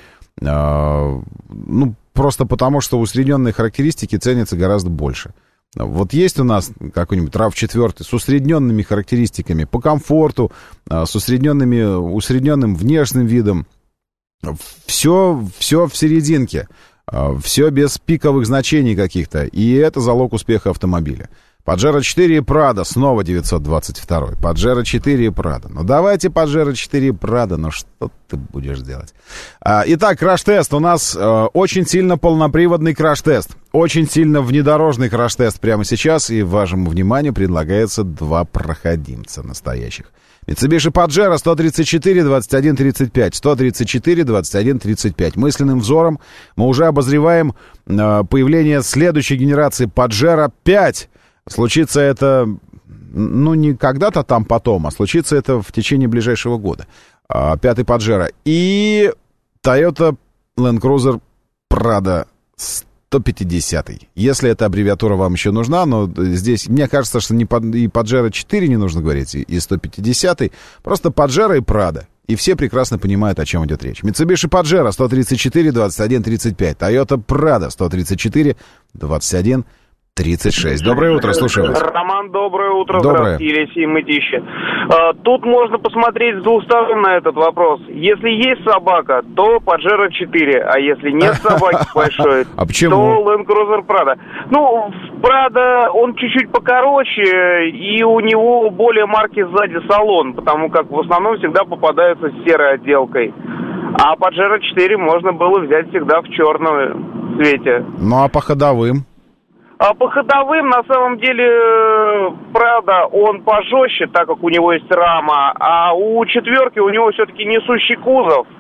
Просто потому, что усредненные характеристики ценятся гораздо больше. Вот есть у нас какой-нибудь RAV4 с усредненными характеристиками по комфорту, с усредненным внешним видом. Все в серединке, все без пиковых значений каких-то, и это залог успеха автомобиля. Pajero 4 и Prado, снова 922. Pajero 4 и Prado. Ну, давайте Pajero 4 и Prado, но что ты будешь делать? Итак, краш-тест. У нас очень сильно полноприводный краш-тест. Очень сильно внедорожный краш-тест прямо сейчас, и вашему вниманию предлагается два проходимца настоящих. Mitsubishi Pajero 134 21 35. 134 21 35. Мысленным взором мы уже обозреваем появление следующей генерации Pajero 5. Случится это, не когда-то там потом, а случится это в течение ближайшего года. Пятый Pajero. И Toyota Land Cruiser Prado 150. Если эта аббревиатура вам еще нужна, но здесь, мне кажется, что и Pajero 4 не нужно говорить, и 150. Просто Pajero и Prado. И все прекрасно понимают, о чем идет речь. Mitsubishi Pajero 134 21 35. Toyota Prado 134 21 36. Доброе утро, слушаю вас.
Роман, доброе утро.
Доброе.
Здравствуйте, Елисей Мытищи. Тут можно посмотреть с двух сторон на этот вопрос. Если есть собака, то Pajero 4, а если нет собаки большой,
то
Land Cruiser Prado. Prado, он чуть-чуть покороче, и у него более марки сзади салон, потому как в основном всегда попадаются с серой отделкой. А Pajero 4 можно было взять всегда в черном цвете.
Ну, а по ходовым?
А по ходовым, на самом деле, Prado, он пожестче, так как у него есть рама, а у четверки у него все-таки несущий кузов,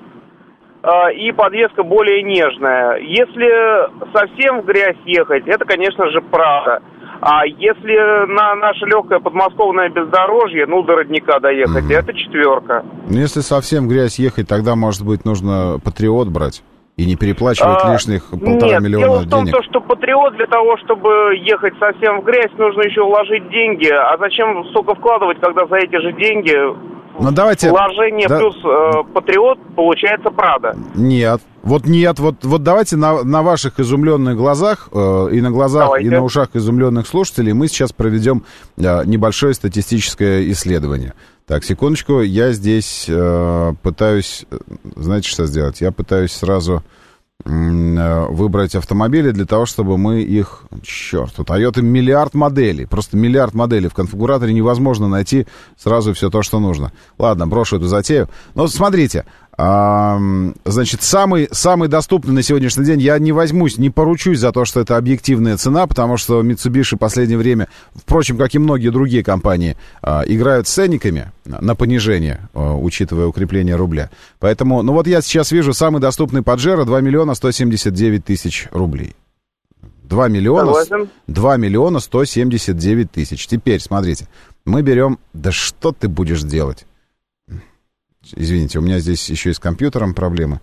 и подвеска более нежная. Если совсем в грязь ехать, это, конечно же, Prado. А если на наше легкое подмосковное бездорожье, до родника доехать, это четверка.
Если совсем в грязь ехать, тогда, может быть, нужно Патриот брать? И не переплачивать лишних 1,5 миллиона денег?
Дело в том, что Патриот для того, чтобы ехать совсем в грязь, нужно еще вложить деньги. А зачем столько вкладывать, когда за эти же деньги вложение плюс Патриот получается Prado?
Нет. Вот давайте на ваших изумленных глазах и на глазах, и на ушах изумленных слушателей мы сейчас проведем небольшое статистическое исследование. Так, секундочку, я здесь пытаюсь, знаете, что сделать? Я пытаюсь сразу выбрать автомобили для того, чтобы мы их... Черт, у Toyota миллиард моделей, просто миллиард моделей. В конфигураторе невозможно найти сразу все то, что нужно. Ладно, брошу эту затею. Но смотрите, значит, самый доступный на сегодняшний день, я не поручусь за то, что это объективная цена, потому что Mitsubishi в последнее время, впрочем, как и многие другие компании, играют с ценниками на понижение, учитывая укрепление рубля. Поэтому, я сейчас вижу самый доступный Pajero 2 миллиона 179 тысяч рублей. 2 миллиона 179 тысяч. Теперь, смотрите, мы берем... Да что ты будешь делать? Извините, у меня здесь еще и с компьютером проблемы.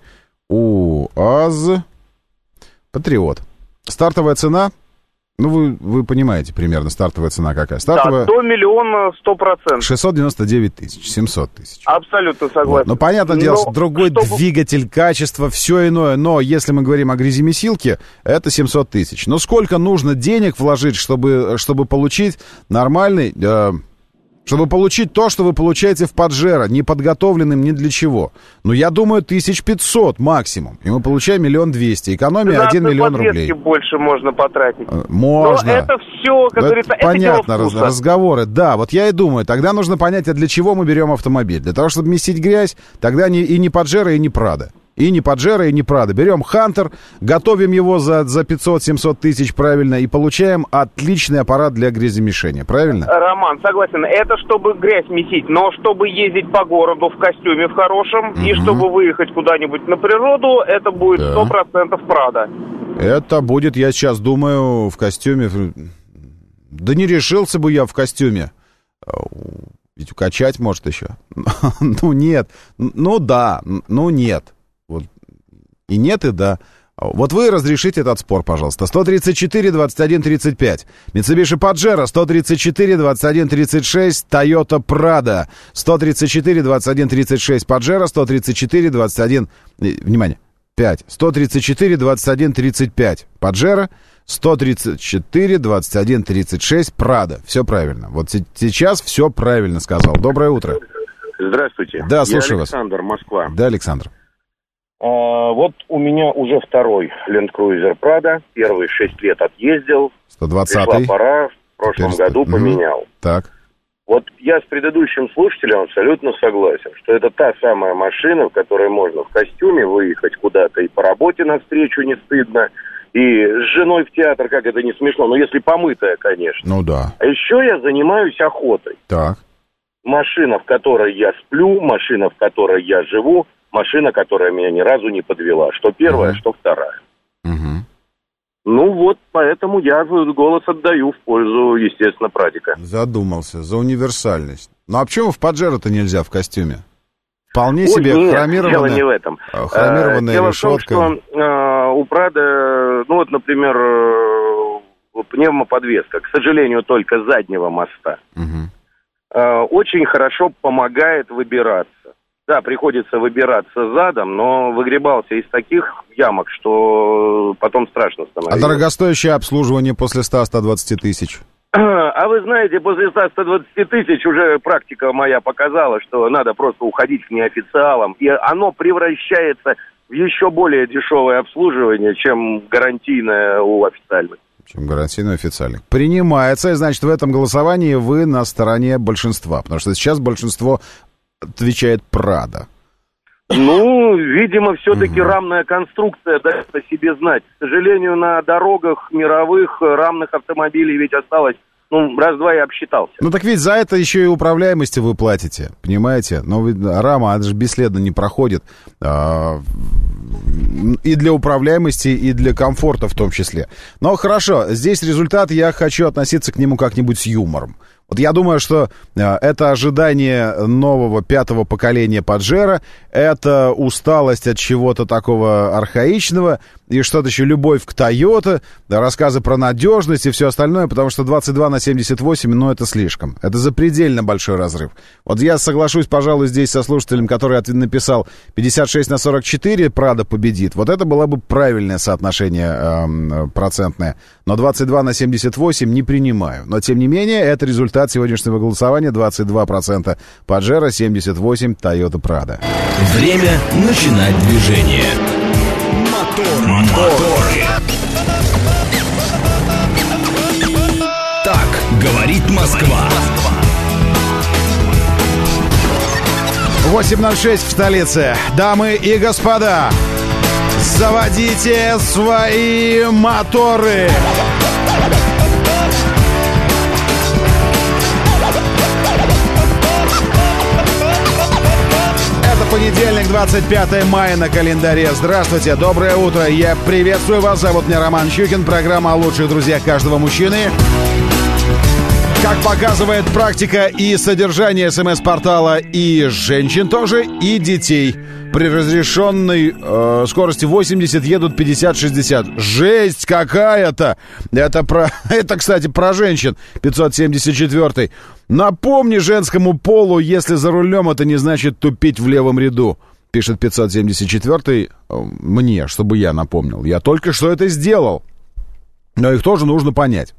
УАЗ Патриот. Стартовая цена, вы понимаете примерно, стартовая цена какая? Стартовая...
Да, до миллиона 100%.
699 тысяч, 700 тысяч.
Абсолютно согласен.
Вот. Понятное дело, другой двигатель, качество, все иное. Но если мы говорим о гряземесилке, это 700 тысяч. Но сколько нужно денег вложить, чтобы получить нормальный... Чтобы получить то, что вы получаете в Pajero, не подготовленным ни для чего. Я думаю, 1500 максимум. И мы получаем 1 200 000. Экономия 1 миллион рублей.
Больше можно потратить.
Можно.
Но это все, как говорится, это
понятно, разговоры. Да, вот я и думаю, тогда нужно понять, для чего мы берем автомобиль. Для того, чтобы месить грязь, тогда и не Pajero, и не Prado. И не Pajero, и не Prado. Берем Hunter, готовим его за 500-700 тысяч, правильно, и получаем отличный аппарат для гряземешения, правильно?
Роман, согласен, это чтобы грязь месить, но чтобы ездить по городу в костюме в хорошем, и чтобы выехать куда-нибудь на природу, это будет 100% Prado.
Это будет, я сейчас думаю, в костюме... Да не решился бы я в костюме. Ведь укачать может еще. Ну, нет. Ну, да. Ну, нет. Вот. И нет, и да. Вот вы разрешите этот спор, пожалуйста. 134-21-35. Mitsubishi Pajero 134-21-36. Toyota Prado 134-21-36. Pajero 134-21... Внимание. 5. 134-21-35. Pajero 134-21-36. Prado. Все правильно. Вот сейчас все правильно сказал. Доброе утро.
Здравствуйте.
Да, слушаю вас.
Александр, Москва.
Да, Александр.
Вот у меня уже второй Land Cruiser Prado. Первый 6 лет отъездил.
120-й.
Пришла пора, в прошлом году поменял.
Так.
Вот я с предыдущим слушателем абсолютно согласен, что это та самая машина, в которой можно в костюме выехать куда-то и по работе навстречу не стыдно, и с женой в театр, как это не смешно, но если помытая, конечно.
Ну да.
А еще я занимаюсь охотой.
Так.
Машина, в которой я сплю, машина, в которой я живу, машина, которая меня ни разу не подвела. Что первая, что вторая. Ну вот, поэтому я голос отдаю в пользу, естественно, Прадика.
Задумался. За универсальность. Ну а почему в Паджеро-то нельзя в костюме? Вполне себе
нет,
хромированная...
дело не в этом.
Хромированная
дело
решетка.
в том, что у Прадо, ну вот, например, пневмоподвеска, к сожалению, только заднего моста, очень хорошо помогает выбираться. Да, приходится выбираться задом, но выгребался из таких ямок, что потом страшно становится.
А дорогостоящее обслуживание после 100-120 тысяч?
А вы знаете, после 100-120 тысяч уже практика моя показала, что надо просто уходить к неофициалам, и оно превращается в еще более дешевое обслуживание, чем гарантийное у официальных.
Чем гарантийный официальный. Принимается, и значит, в этом голосовании вы на стороне большинства, потому что сейчас большинство отвечает Прадо.
Ну, видимо, все-таки рамная конструкция дает о себе знать. К сожалению, на дорогах мировых рамных автомобилей ведь осталось, раз-два и обсчитался.
Ну, так ведь за это еще и управляемости вы платите, понимаете? Но рама, она же бесследно не проходит. И для управляемости, и для комфорта в том числе. Но хорошо, здесь результат, я хочу относиться к нему как-нибудь с юмором. Вот я думаю, что это ожидание нового пятого поколения Паджеро, это усталость от чего-то такого архаичного, и что-то еще любовь к Тойота, рассказы про надежность и все остальное, потому что 22/78, это слишком. Это запредельно большой разрыв. Вот я соглашусь, пожалуй, здесь со слушателем, который написал 56/44, Прадо победит. Вот это было бы правильное соотношение процентное. Но 22/78 не принимаю. Но, тем не менее, это результат сегодняшнего голосования. 22% Паджеро, 78% Toyota Prado.
Время начинать движение. Моторы. Так говорит Москва.
8:06 в столице. Дамы и господа, заводите свои моторы. Понедельник, 25 мая на календаре. Здравствуйте, доброе утро. Я приветствую вас. Зовут меня Роман Щукин. Программа о лучших друзьях каждого мужчины. Как показывает практика и содержание СМС-портала, и женщин тоже, и детей. При разрешенной скорости 80 едут 50-60. Жесть какая-то! Это, кстати, про женщин. 574. Напомни женскому полу, если за рулем, это не значит тупить в левом ряду. Пишет 574 мне, чтобы я напомнил. Я только что это сделал. Но их тоже нужно понять.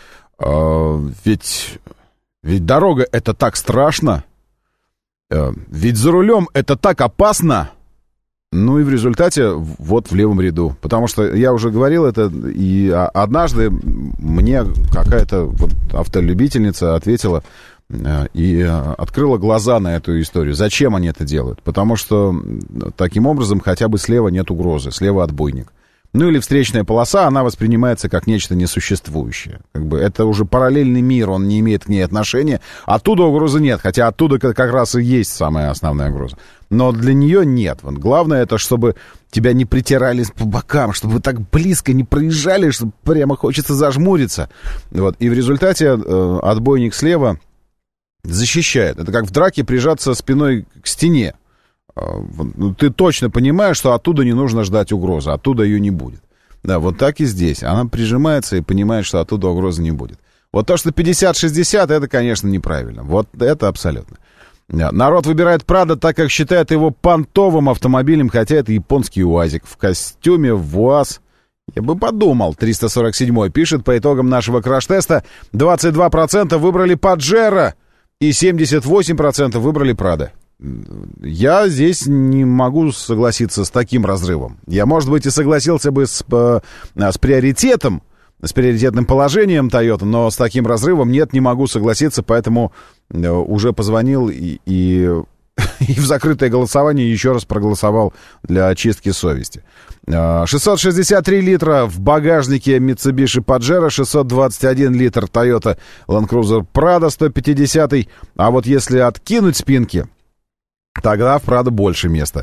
Ведь дорога — это так страшно. Ведь за рулем это так опасно. Ну и в результате вот в левом ряду. Потому что я уже говорил это, и однажды мне какая-то вот автолюбительница ответила и открыла глаза на эту историю. Зачем они это делают? Потому что таким образом хотя бы слева нет угрозы, слева отбойник. Ну или встречная полоса, она воспринимается как нечто несуществующее. Как бы это уже параллельный мир, он не имеет к ней отношения. Оттуда угрозы нет, хотя оттуда как раз и есть самая основная угроза. Но для нее нет. Вот главное это, чтобы тебя не притирали по бокам, чтобы так близко не проезжали, что прямо хочется зажмуриться. Вот. И в результате отбойник слева защищает. Это как в драке прижаться спиной к стене. Ты точно понимаешь, что оттуда не нужно ждать угрозы, оттуда ее не будет. Да, вот так и здесь. Она прижимается и понимает, что оттуда угрозы не будет. Вот то, что 50-60, это, конечно, неправильно. Вот это абсолютно. Народ выбирает Прадо, так как считает его понтовым автомобилем, хотя это японский УАЗик. В костюме в УАЗ. Я бы подумал, 347-й пишет, по итогам нашего краш-теста 22% выбрали Паджеро и 78% выбрали Прадо. Я здесь не могу согласиться с таким разрывом. Я, может быть, и согласился бы с приоритетом, с приоритетным положением Toyota, но с таким разрывом нет, не могу согласиться, поэтому уже позвонил и в закрытое голосование еще раз проголосовал для очистки совести. 663 литра в багажнике Mitsubishi Pajero, 621 литр Toyota Land Cruiser Prado 150, а вот если откинуть спинки, тогда в Прадо больше места.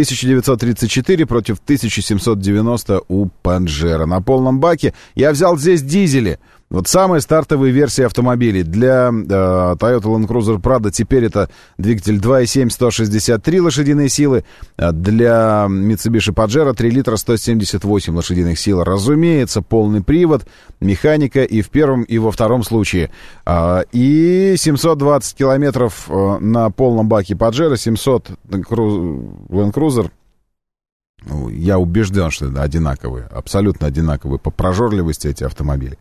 1934 против 1790 у Pajero. На полном баке я взял здесь дизели. Вот самые стартовые версии автомобилей. Для Toyota Land Cruiser Prado теперь это двигатель 2.7, 163 лошадиные силы. Для Mitsubishi Pajero 3 литра, 178 лошадиных сил. Разумеется, полный привод, механика и в первом, и во втором случае. И 720 километров на полном баке Pajero, 700 Land Cruiser. Я убежден, что это одинаковые, абсолютно одинаковые по прожорливости эти автомобили.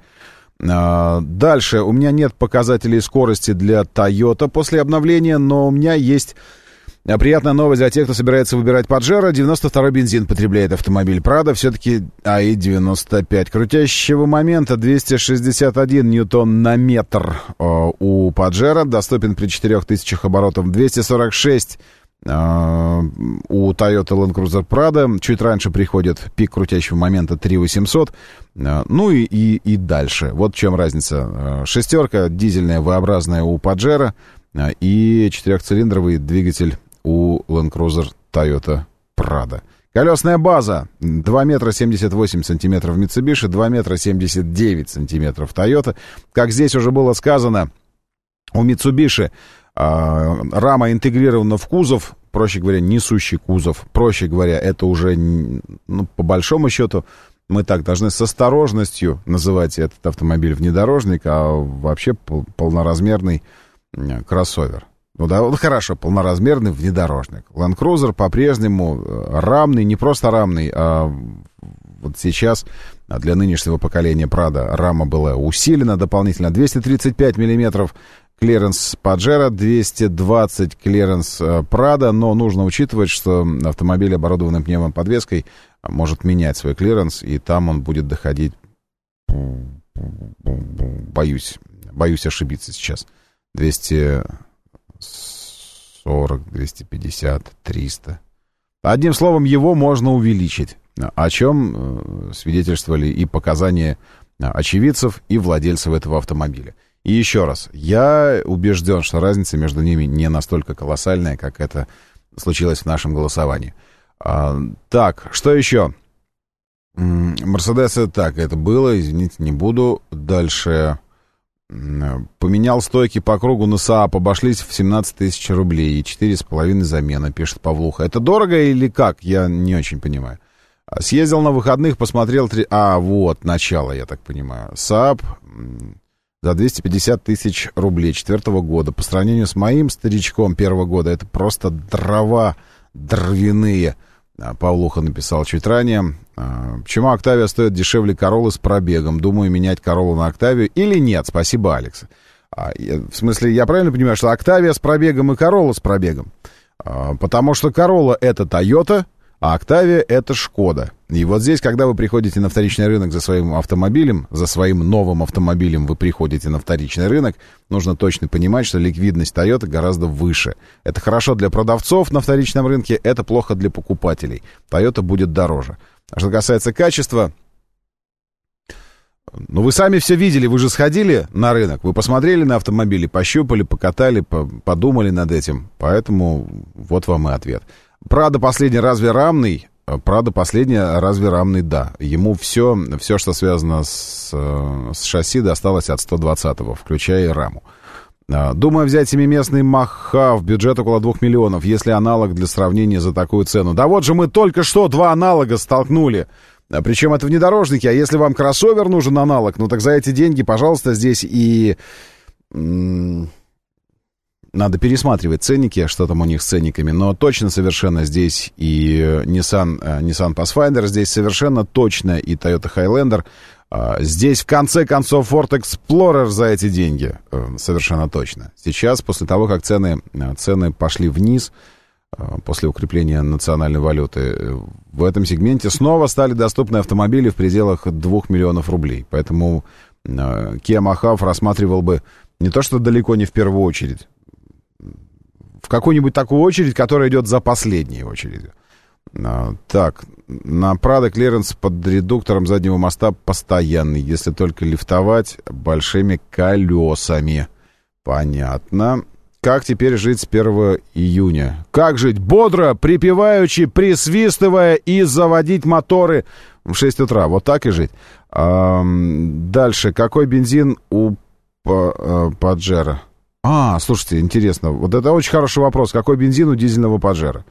Дальше. У меня нет показателей скорости для Toyota после обновления, но у меня есть приятная новость для тех, кто собирается выбирать Pajero. 92-й бензин потребляет автомобиль Prado. Все-таки АИ-95. Крутящего момента 261 ньютон на метр у Pajero. Доступен при 4000 оборотов. 246 у Toyota Land Cruiser Prado. Чуть раньше приходит пик крутящего момента 3800. Ну и дальше. Вот в чем разница. Шестерка дизельная V-образная у Pajero и четырехцилиндровый двигатель у Land Cruiser Toyota Prado. Колесная база 2 метра 78 сантиметров Mitsubishi, 2 метра 79 сантиметров Toyota. Как здесь уже было сказано, у Mitsubishi рама интегрирована в кузов, проще говоря, несущий кузов. Проще говоря, это уже, по большому счету, мы так должны с осторожностью называть этот автомобиль внедорожник, а вообще полноразмерный кроссовер. Ну да, вот хорошо, полноразмерный внедорожник. Land Cruiser по-прежнему рамный, не просто рамный, а вот сейчас для нынешнего поколения Prado рама была усилена дополнительно. 235 миллиметров клиренс Pajero, 220 клиренс Prado, но нужно учитывать, что автомобиль, оборудованный пневмоподвеской, может менять свой клиренс, и там он будет доходить, боюсь ошибиться сейчас, 240, 250, 300. Одним словом, его можно увеличить, о чем свидетельствовали и показания очевидцев, и владельцев этого автомобиля. И еще раз, я убежден, что разница между ними не настолько колоссальная, как это случилось в нашем голосовании. Так, что еще? Мерседесы, так, это было, извините, не буду. Дальше. Поменял стойки по кругу на СААП, обошлись в 17 тысяч рублей и 4,5 замена, пишет Павлуха. Это дорого или как? Я не очень понимаю. Съездил на выходных, посмотрел... вот, начало, я так понимаю. СААП за 250 тысяч рублей 4-го года. По сравнению с моим старичком 1-го года, это просто дрова дровяные. Павлуха написал чуть ранее. Почему Октавия стоит дешевле Короллы с пробегом? Думаю, менять Короллу на Октавию или нет? Спасибо, Алекс. В смысле, я правильно понимаю, что Октавия с пробегом и Королла с пробегом? Потому что Королла — это Toyota, а Октавия — это Шкода. И вот здесь, когда вы приходите на вторичный рынок за своим автомобилем, за своим новым автомобилем вы приходите на вторичный рынок, нужно точно понимать, что ликвидность Toyota гораздо выше. Это хорошо для продавцов на вторичном рынке, это плохо для покупателей. Toyota будет дороже. А что касается качества, вы сами все видели, вы же сходили на рынок, вы посмотрели на автомобили, пощупали, покатали, подумали над этим, поэтому вот вам и ответ. Prado последний разве рамный? Prado последний разве рамный? Да. Ему все, что связано с шасси, досталось от 120-го, включая и раму. Думаю взять семиместный Махав, бюджет около 2 миллионов, если аналог для сравнения за такую цену. Да вот же мы только что 2 аналога столкнули. Причем это внедорожники, а если вам кроссовер нужен аналог, ну так за эти деньги, пожалуйста, здесь и... Надо пересматривать ценники, что там у них с ценниками, но точно совершенно здесь и Nissan Pathfinder, здесь совершенно точно и Toyota Highlander. Здесь, в конце концов, Ford Explorer за эти деньги, совершенно точно. Сейчас, после того, как цены пошли вниз, после укрепления национальной валюты, в этом сегменте снова стали доступны автомобили в пределах 2 миллионов рублей. Поэтому Kia Mojave рассматривал бы не то, что далеко не в первую очередь, в какую-нибудь такую очередь, которая идет за последней очередью. Так, на Prado клиренс под редуктором заднего моста постоянный, если только лифтовать большими колесами. Понятно. Как теперь жить с 1 июня? Как жить? Бодро, припеваючи, присвистывая и заводить моторы в 6 утра. Вот так и жить. Дальше. Какой бензин у Паджеро? Слушайте, интересно. Вот это очень хороший вопрос. Какой бензин у дизельного Паджеро?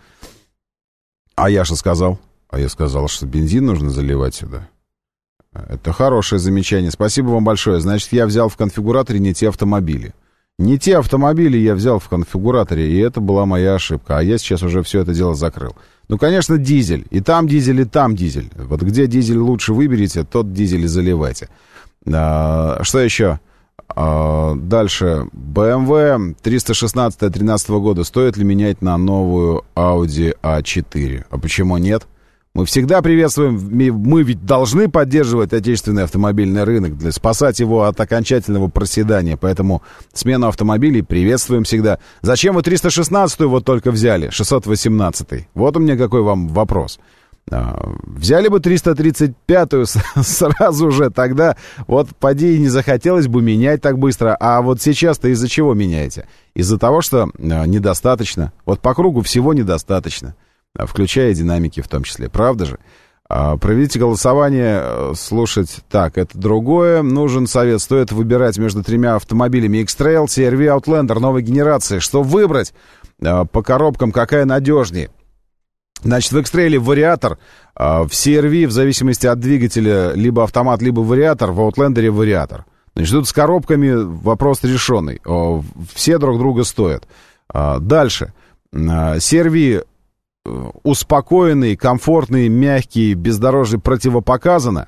А я что сказал? А я сказал, что бензин нужно заливать сюда. Это хорошее замечание. Спасибо вам большое. Значит, я взял в конфигураторе не те автомобили. Не те автомобили я взял в конфигураторе, и это была моя ошибка. А я сейчас уже все это дело закрыл. Ну, конечно, дизель. И там дизель, и там дизель. Вот где дизель лучше выберете, тот дизель и заливайте. Что еще? Дальше. BMW 316 13 года. Стоит ли менять на новую Audi A4? А почему нет? Мы всегда приветствуем, мы ведь должны поддерживать отечественный автомобильный рынок, спасать его от окончательного проседания. Поэтому смену автомобилей приветствуем всегда. Зачем вы 316-ю вот только взяли, 618-й? Вот у меня какой вам вопрос. Взяли бы 335-ю сразу же, тогда вот поди и не захотелось бы менять так быстро. А вот сейчас-то из-за чего меняете? Из-за того, что недостаточно. Вот по кругу всего недостаточно, включая динамики в том числе. Правда же? Проведите голосование, слушать. Так, это другое. Нужен совет. Стоит выбирать между 3 автомобилями: X-Trail, CR-V, Outlander новой генерации. Что выбрать? По коробкам какая надежнее? Значит, в X-Trail вариатор, в CR-V в зависимости от двигателя либо автомат, либо вариатор, в Outlander вариатор. Значит, тут с коробками вопрос решенный. Все друг друга стоят. Дальше. CR-V успокоенный, комфортный, мягкий, бездорожье противопоказано.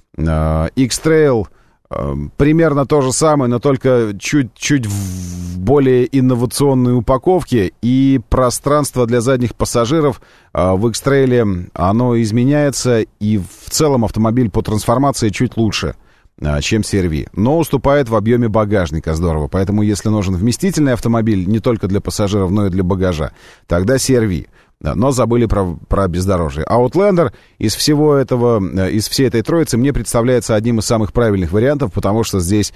X-Trail примерно то же самое, но только чуть в более инновационной упаковке, и пространство для задних пассажиров в X-Trail оно изменяется, и в целом автомобиль по трансформации чуть лучше, чем CR-V, но уступает в объеме багажника здорово. Поэтому если нужен вместительный автомобиль не только для пассажиров, но и для багажа, тогда CR-V. Но забыли про бездорожье. Outlander из всей этой троицы мне представляется одним из самых правильных вариантов, потому что здесь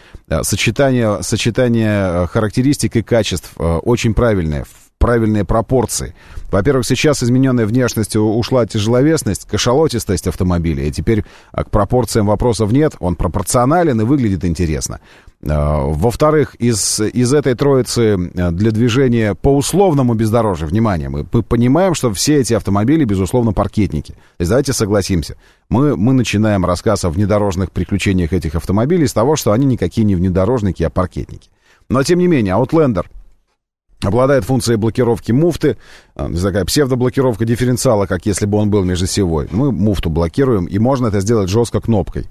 сочетание характеристик и качеств очень правильное, в правильные пропорции. Во-первых, сейчас измененной внешностью ушла тяжеловесность, кашалотистость автомобиля, и теперь к пропорциям вопросов нет, он пропорционален и выглядит интересно. Во-вторых, из этой троицы для движения по условному бездорожью, внимание, мы понимаем, что все эти автомобили, безусловно, паркетники. То есть давайте согласимся, мы начинаем рассказ о внедорожных приключениях этих автомобилей с того, что они никакие не внедорожники, а паркетники. Но, тем не менее, Outlander обладает функцией блокировки муфты, такая псевдоблокировка дифференциала, как если бы он был межосевой. Мы муфту блокируем, и можно это сделать жестко кнопкой.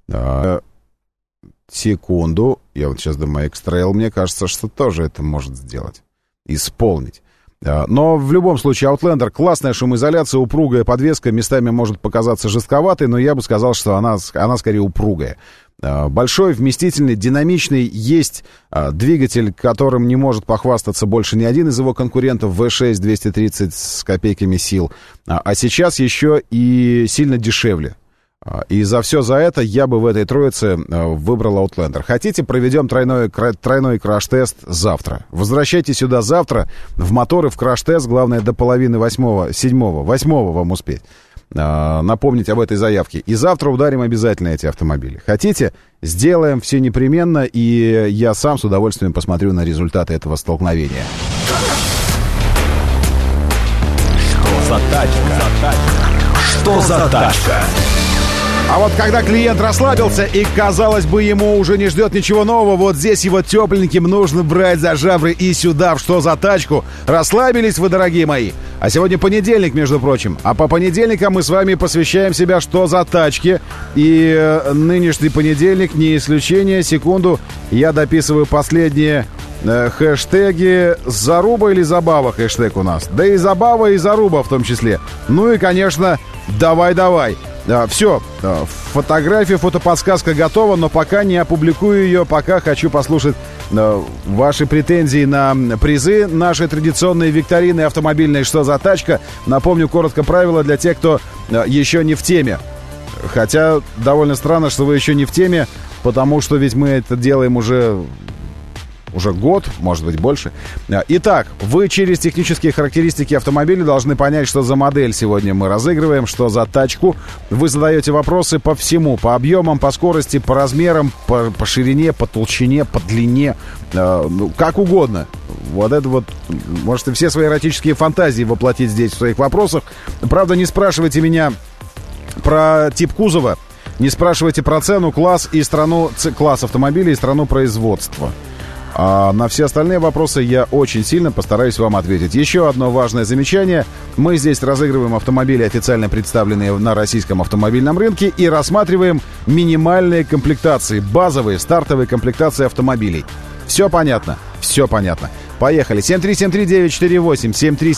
Секунду. Я вот сейчас думаю, X-Trail, мне кажется, что тоже это может сделать. Исполнить. Но в любом случае, Outlander классная шумоизоляция, упругая подвеска, местами может показаться жестковатой, но я бы сказал, что она скорее упругая. Большой, вместительный, динамичный, есть двигатель, которым не может похвастаться больше ни один из его конкурентов, V6 230 с копейками сил, а сейчас еще и сильно дешевле. И за это я бы в этой троице выбрал Outlander. Хотите, проведем тройной краш-тест завтра. Возвращайтесь сюда завтра в моторы, в краш-тест. Главное, до половины 8-го вам успеть. напомнить об этой заявке. И завтра ударим обязательно эти автомобили. Хотите? Сделаем все непременно, и я сам с удовольствием посмотрю на результаты этого столкновения.
Что за тачка? Что за тачка?
А вот когда клиент расслабился и, казалось бы, ему уже не ждет ничего нового, вот здесь его тепленьким нужно брать за жабры и сюда, в «Что за тачку?». Расслабились вы, дорогие мои? А сегодня понедельник, между прочим. А по понедельникам мы с вами посвящаем себя «Что за тачки?». И нынешний понедельник не исключение. Секунду, я дописываю последние хэштеги. Заруба или забава хэштег у нас. Да и забава, и заруба в том числе. Ну и, конечно, давай-давай. Все, фотография, фотоподсказка готова, но пока не опубликую ее, пока хочу послушать ваши претензии на призы нашей традиционной викторины автомобильной «Что за тачка?». Напомню коротко правила для тех, кто еще не в теме. Хотя довольно странно, что вы еще не в теме, потому что ведь мы это делаем уже год, может быть, больше. Итак, вы через технические характеристики автомобиля должны понять, что за модель сегодня мы разыгрываем, что за тачку. Вы задаете вопросы по всему, по объемам, по скорости, по размерам, по ширине, по толщине, по длине, как угодно. Вот это вот, можете все свои эротические фантазии воплотить здесь в своих вопросах. Правда, не спрашивайте меня про тип кузова, не спрашивайте про цену, класс и страну, класс автомобиля и страну производства. А на все остальные вопросы я очень сильно постараюсь вам ответить. Еще одно важное замечание. Мы здесь разыгрываем автомобили, официально представленные на российском автомобильном рынке, и рассматриваем минимальные комплектации, базовые, стартовые комплектации автомобилей. Все понятно? Все понятно. Поехали. 7373948,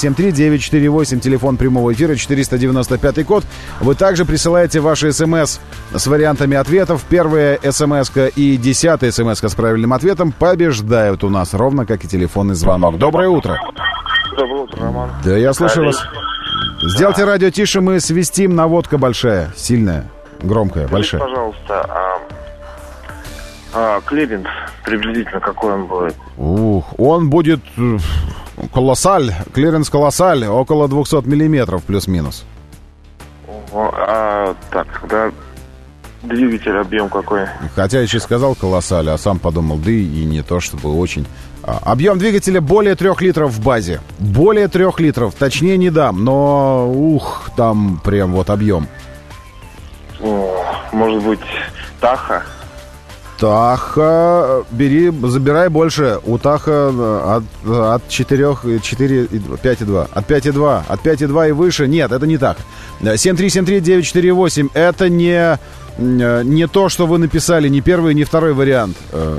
7373948, телефон прямого эфира, 495 код. Вы также присылаете ваши смс с вариантами ответов. Первая смс-ка и 10-я смс-ка с правильным ответом побеждают у нас, ровно как и телефонный звонок. Доброе утро.
Доброе утро, Роман.
Да, я слушаю вас. Сделайте радио тише, мы свистим, наводка большая, сильная, громкая, большая.
Пожалуйста, клиренс приблизительно какой он будет?
Он будет колоссаль, клиренс колоссаль, около 200 миллиметров плюс-минус.
Так, да, двигатель объем какой?
Хотя я еще сказал колоссаль, а сам подумал, да и не то чтобы очень. Объем двигателя более 3 литров в базе. Более 3 литров, точнее не дам, но там прям вот объем.
Может быть, Таха?
Таха, забирай больше. У Таха от 5,2. От 5,2 и выше. Нет, это не так. 7373948. Это не то, что вы написали, не первый, не второй вариант.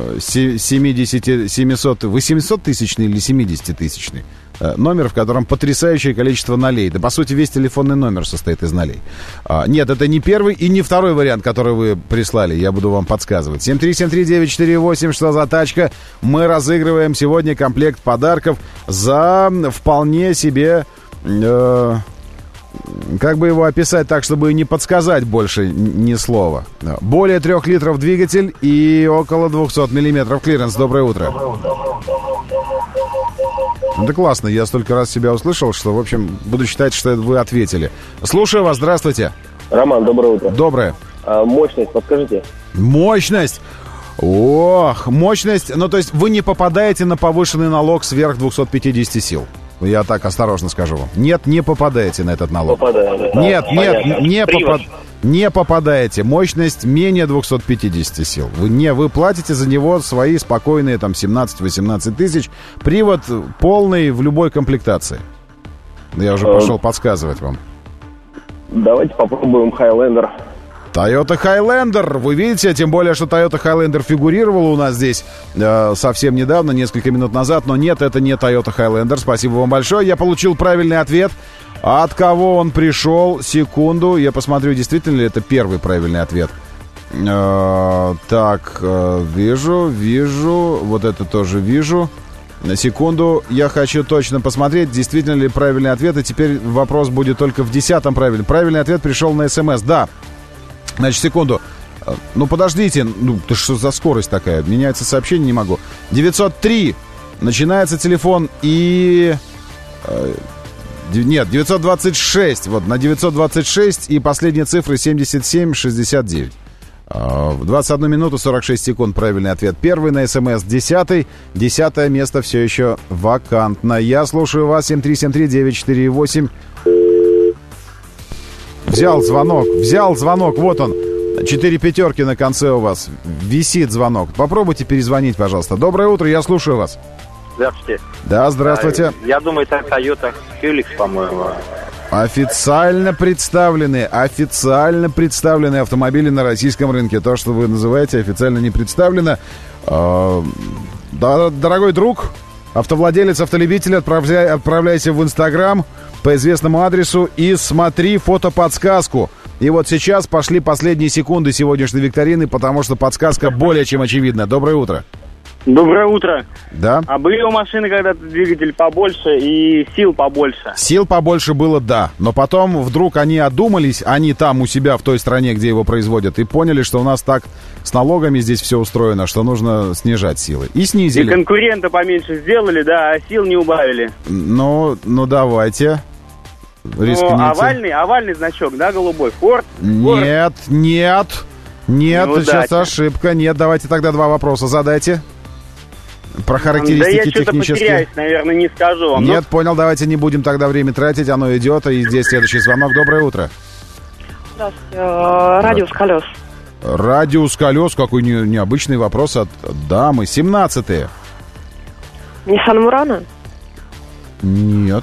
800-тысячный или 70-тысячный. Номер, в котором потрясающее количество нолей. Да, по сути, весь телефонный номер состоит из нолей. Нет, это не первый и не второй вариант, который вы прислали. Я буду вам подсказывать. 7373948, что за тачка? Мы разыгрываем сегодня комплект подарков за вполне себе... как бы его описать так, чтобы не подсказать больше ни слова. Более 3 литров двигатель и около 200 миллиметров клиренс. Доброе утро. Да классно, я столько раз себя услышал, что, в общем, буду считать, что вы ответили. Слушаю вас, здравствуйте.
Роман, доброе утро.
Доброе.
Мощность, подскажите.
Мощность? Мощность, то есть вы не попадаете на повышенный налог сверх 250 сил. Я так осторожно скажу вам. Нет, не попадаете на этот налог.
Попадаю, да.
Нет, не попадаете. Мощность менее 250 сил. Вы платите за него свои спокойные 17-18 тысяч. Привод полный в любой комплектации. Я уже пошел подсказывать вам.
Давайте попробуем Highlander.
Toyota Highlander, вы видите, тем более, что Toyota Highlander фигурировала у нас здесь совсем недавно, несколько минут назад, но нет, это не Toyota Highlander, спасибо вам большое, я получил правильный ответ. От кого он пришел? Секунду, я посмотрю, действительно ли это первый правильный ответ. Так, вижу, вот это тоже вижу. На секунду, я хочу точно посмотреть, действительно ли правильный ответ, и теперь вопрос будет только в 10-м правильный. Правильный ответ пришел на СМС, да. Значит, секунду. Подождите. Ты что за скорость такая? Меняется сообщение, не могу. 903. Начинается телефон и... Нет, 926. Вот, на 926 и последние цифры 7769. 21 минуту 46 секунд правильный ответ. Первый на СМС 10. 10 место все еще вакантно. Я слушаю вас. 7373948. Взял звонок. Вот он. 4 пятерки на конце у вас. Висит звонок. Попробуйте перезвонить, пожалуйста. Доброе утро, я слушаю вас.
Здравствуйте.
Да, здравствуйте.
Я думаю, это Toyota Hilux, по-моему.
Официально представлены автомобили на российском рынке. То, что вы называете, официально не представлено. Дорогой друг, автовладелец, автолюбитель, отправляйся в Инстаграм по известному адресу и смотри фотоподсказку. И вот сейчас пошли последние секунды сегодняшней викторины, потому что подсказка более чем очевидна. Доброе утро.
Доброе утро.
Да.
А были у машины когда-то двигатель побольше и сил побольше?
Сил побольше было, да. Но потом вдруг они одумались, они там у себя в той стране, где его производят, и поняли, что у нас так с налогами здесь все устроено, что нужно снижать силы. И снизили.
И конкурента поменьше сделали, да, а сил не убавили.
Ну давайте.
Рискните. Овальный значок, да, голубой? Форд?
Нет, сейчас ошибка. Нет, давайте тогда два вопроса задайте. Про характеристики
технические. Да я что-то
технические.
потеряюсь, наверное, не скажу вам.
Нет, понял, давайте не будем тогда время тратить, оно идет. И здесь следующий звонок. Доброе утро.
Здравствуйте. Радиус колес.
Радиус колес, какой необычный вопрос от дамы. 17-е.
Nissan Murano?
Нет.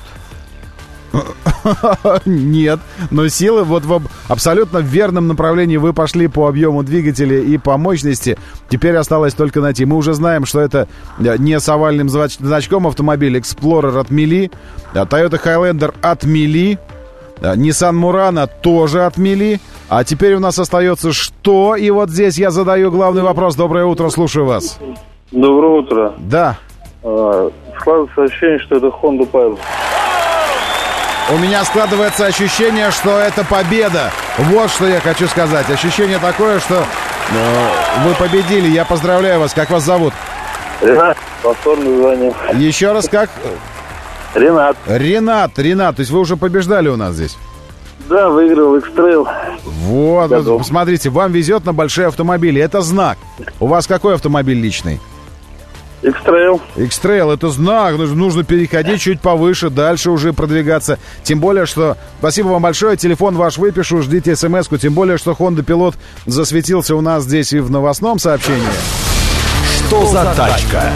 Нет, но силы вот в абсолютно верном направлении вы пошли по объему двигателя и по мощности. Теперь осталось только найти. Мы уже знаем, что это не с овальным значком автомобиль. Explorer от Мили, Toyota Highlander от Мили, Nissan Murano тоже от Мили. А теперь у нас остается что? И вот здесь я задаю главный вопрос. Доброе утро, слушаю вас.
Доброе утро.
Да.
Складывается ощущение, что это Honda Pilot.
У меня складывается ощущение, что это победа. Вот что я хочу сказать. Ощущение такое, что вы победили. Я поздравляю вас. Как вас зовут?
Ренат. Повторное звание.
Еще раз как?
Ренат.
Ренат. То есть вы уже побеждали у нас здесь?
Да, выиграл X-Trail.
Вот, посмотрите, вам везет на большие автомобили. Это знак. У вас какой автомобиль личный?
X-Trail.
X-Trail, это знак, нужно переходить чуть повыше, дальше уже продвигаться. Тем более, что... Спасибо вам большое, телефон ваш выпишу, ждите смс-ку. Тем более, что Honda Pilot засветился у нас здесь и в новостном сообщении.
Что за тачка?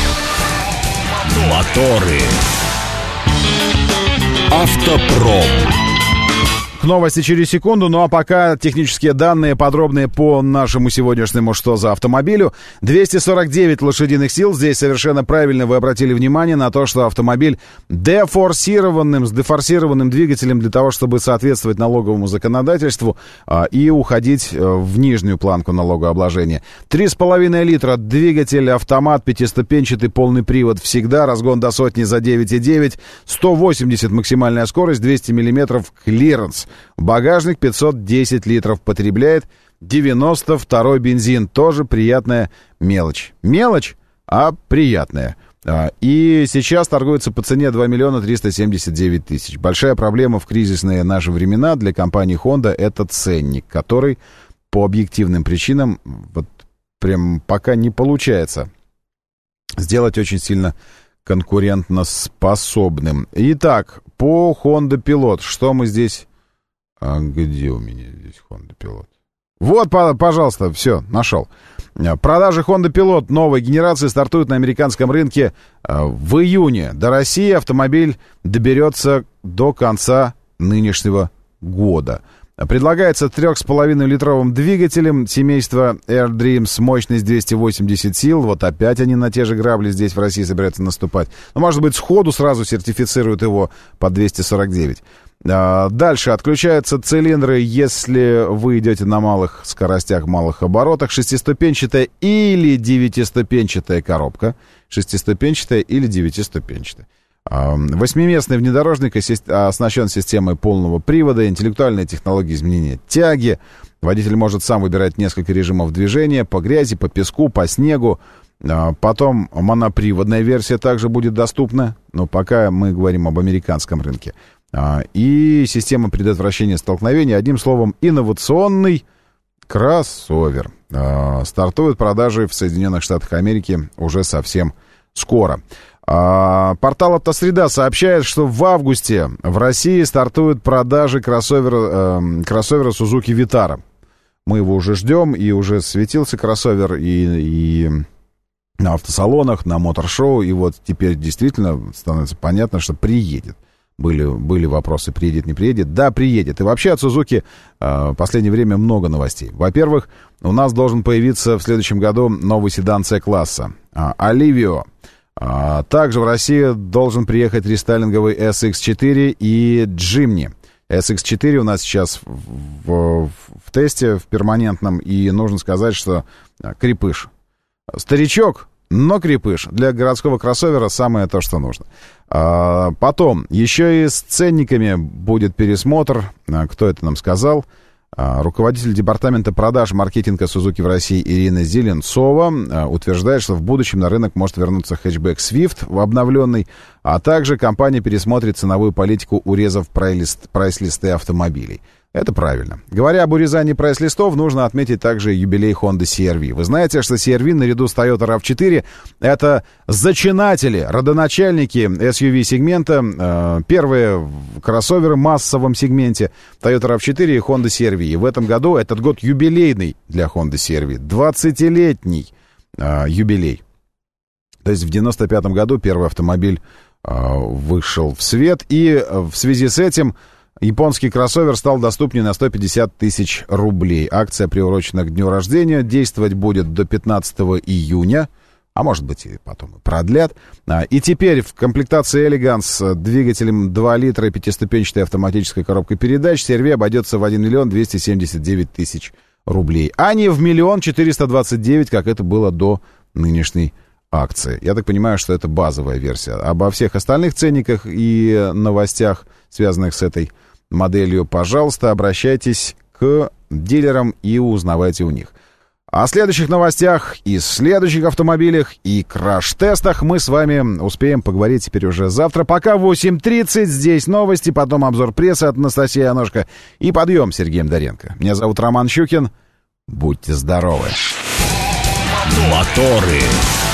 Моторы. Автопром.
Новости через секунду, ну а пока технические данные подробные по нашему сегодняшнему «Что за автомобилю». 249 лошадиных сил. Здесь совершенно правильно вы обратили внимание на то, что автомобиль с дефорсированным двигателем для того, чтобы соответствовать налоговому законодательству и уходить в нижнюю планку налогообложения. 3,5 литра, двигатель, автомат, пятиступенчатый, полный привод всегда, разгон до сотни за 9,9, 180 максимальная скорость, 200 миллиметров клиренс. Багажник 510 литров потребляет, 92-й бензин. Тоже приятная мелочь. Мелочь, а приятная. И сейчас торгуется по цене 2 миллиона 379 тысяч. Большая проблема в кризисные наши времена для компании Honda — это ценник, который по объективным причинам вот прям пока не получается сделать очень сильно конкурентоспособным. Итак, по Honda Pilot, что мы здесь... А где у меня здесь Honda Pilot? Вот, пожалуйста, все, нашел. Продажи Honda Pilot новой генерации стартуют на американском рынке в июне. До России автомобиль доберется до конца нынешнего года. Предлагается 3,5-литровым двигателем семейства Air Dreams, мощность 280 сил. Вот опять они на те же грабли здесь в России собираются наступать. Ну, может быть, сходу сразу сертифицируют его по 249. Дальше отключаются цилиндры, если вы идете на малых скоростях, малых оборотах. Шестиступенчатая или девятиступенчатая коробка. Шестиступенчатая или девятиступенчатая. Восьмиместный внедорожник оснащен системой полного привода, интеллектуальные технологии изменения тяги. Водитель может сам выбирать несколько режимов движения по грязи, по песку, по снегу. Потом моноприводная версия также будет доступна, но пока мы говорим об американском рынке. и система предотвращения столкновений. Одним словом, инновационный кроссовер. Стартуют продажи в Соединенных Штатах Америки уже совсем скоро. Портал «Автосреда» сообщает, что в августе в России стартуют продажи кроссовера Suzuki Vitara. Мы его уже ждем, и уже светился кроссовер и на автосалонах, на мотор-шоу, и вот теперь действительно становится понятно, что приедет. Были вопросы, приедет, не приедет. Да, приедет. И вообще от Suzuki в последнее время много новостей. Во-первых, у нас должен появиться в следующем году новый седан C-класса Alivio. Также в Россию должен приехать рестайлинговый SX4 и Jimny. SX4 у нас сейчас в тесте, в перманентном, и нужно сказать, что крепыш. Старичок, но крепыш. Для городского кроссовера самое то, что нужно. Потом, еще и с ценниками будет пересмотр. Кто это нам сказал? Руководитель департамента продаж и маркетинга Suzuki в России Ирина Зеленцова утверждает, что в будущем на рынок может вернуться хэтчбэк Swift в обновленный, а также компания пересмотрит ценовую политику, урезав прайс-листы автомобилей. Это правильно. Говоря об урезании прайс-листов, нужно отметить также юбилей Honda CR-V. Вы знаете, что CR-V наряду с Toyota RAV4 это зачинатели, родоначальники SUV-сегмента, первые кроссоверы в массовом сегменте Toyota RAV4 и Honda CR-V. И в этом году этот год юбилейный для Honda CR-V, 20-летний юбилей. То есть в 95-м году первый автомобиль вышел в свет, и в связи с этим японский кроссовер стал доступнее на 150 тысяч рублей. Акция приурочена к дню рождения. Действовать будет до 15 июня. А может быть, и потом продлят. И теперь в комплектации Elegance с двигателем 2 литра и пятиступенчатой автоматической коробкой передач CR-V обойдется в 1 миллион 279 тысяч рублей. А не в 1 429 000, как это было до нынешней акции. Я так понимаю, что это базовая версия. Обо всех остальных ценниках и новостях, связанных с этой моделью, пожалуйста, обращайтесь к дилерам и узнавайте у них. О следующих новостях и следующих автомобилях и краш-тестах мы с вами успеем поговорить теперь уже завтра. Пока 8:30, здесь новости, потом обзор прессы от Анастасии Аношко и подъем с Сергеем Доренко. Меня зовут Роман Щукин. Будьте здоровы.
Моторы.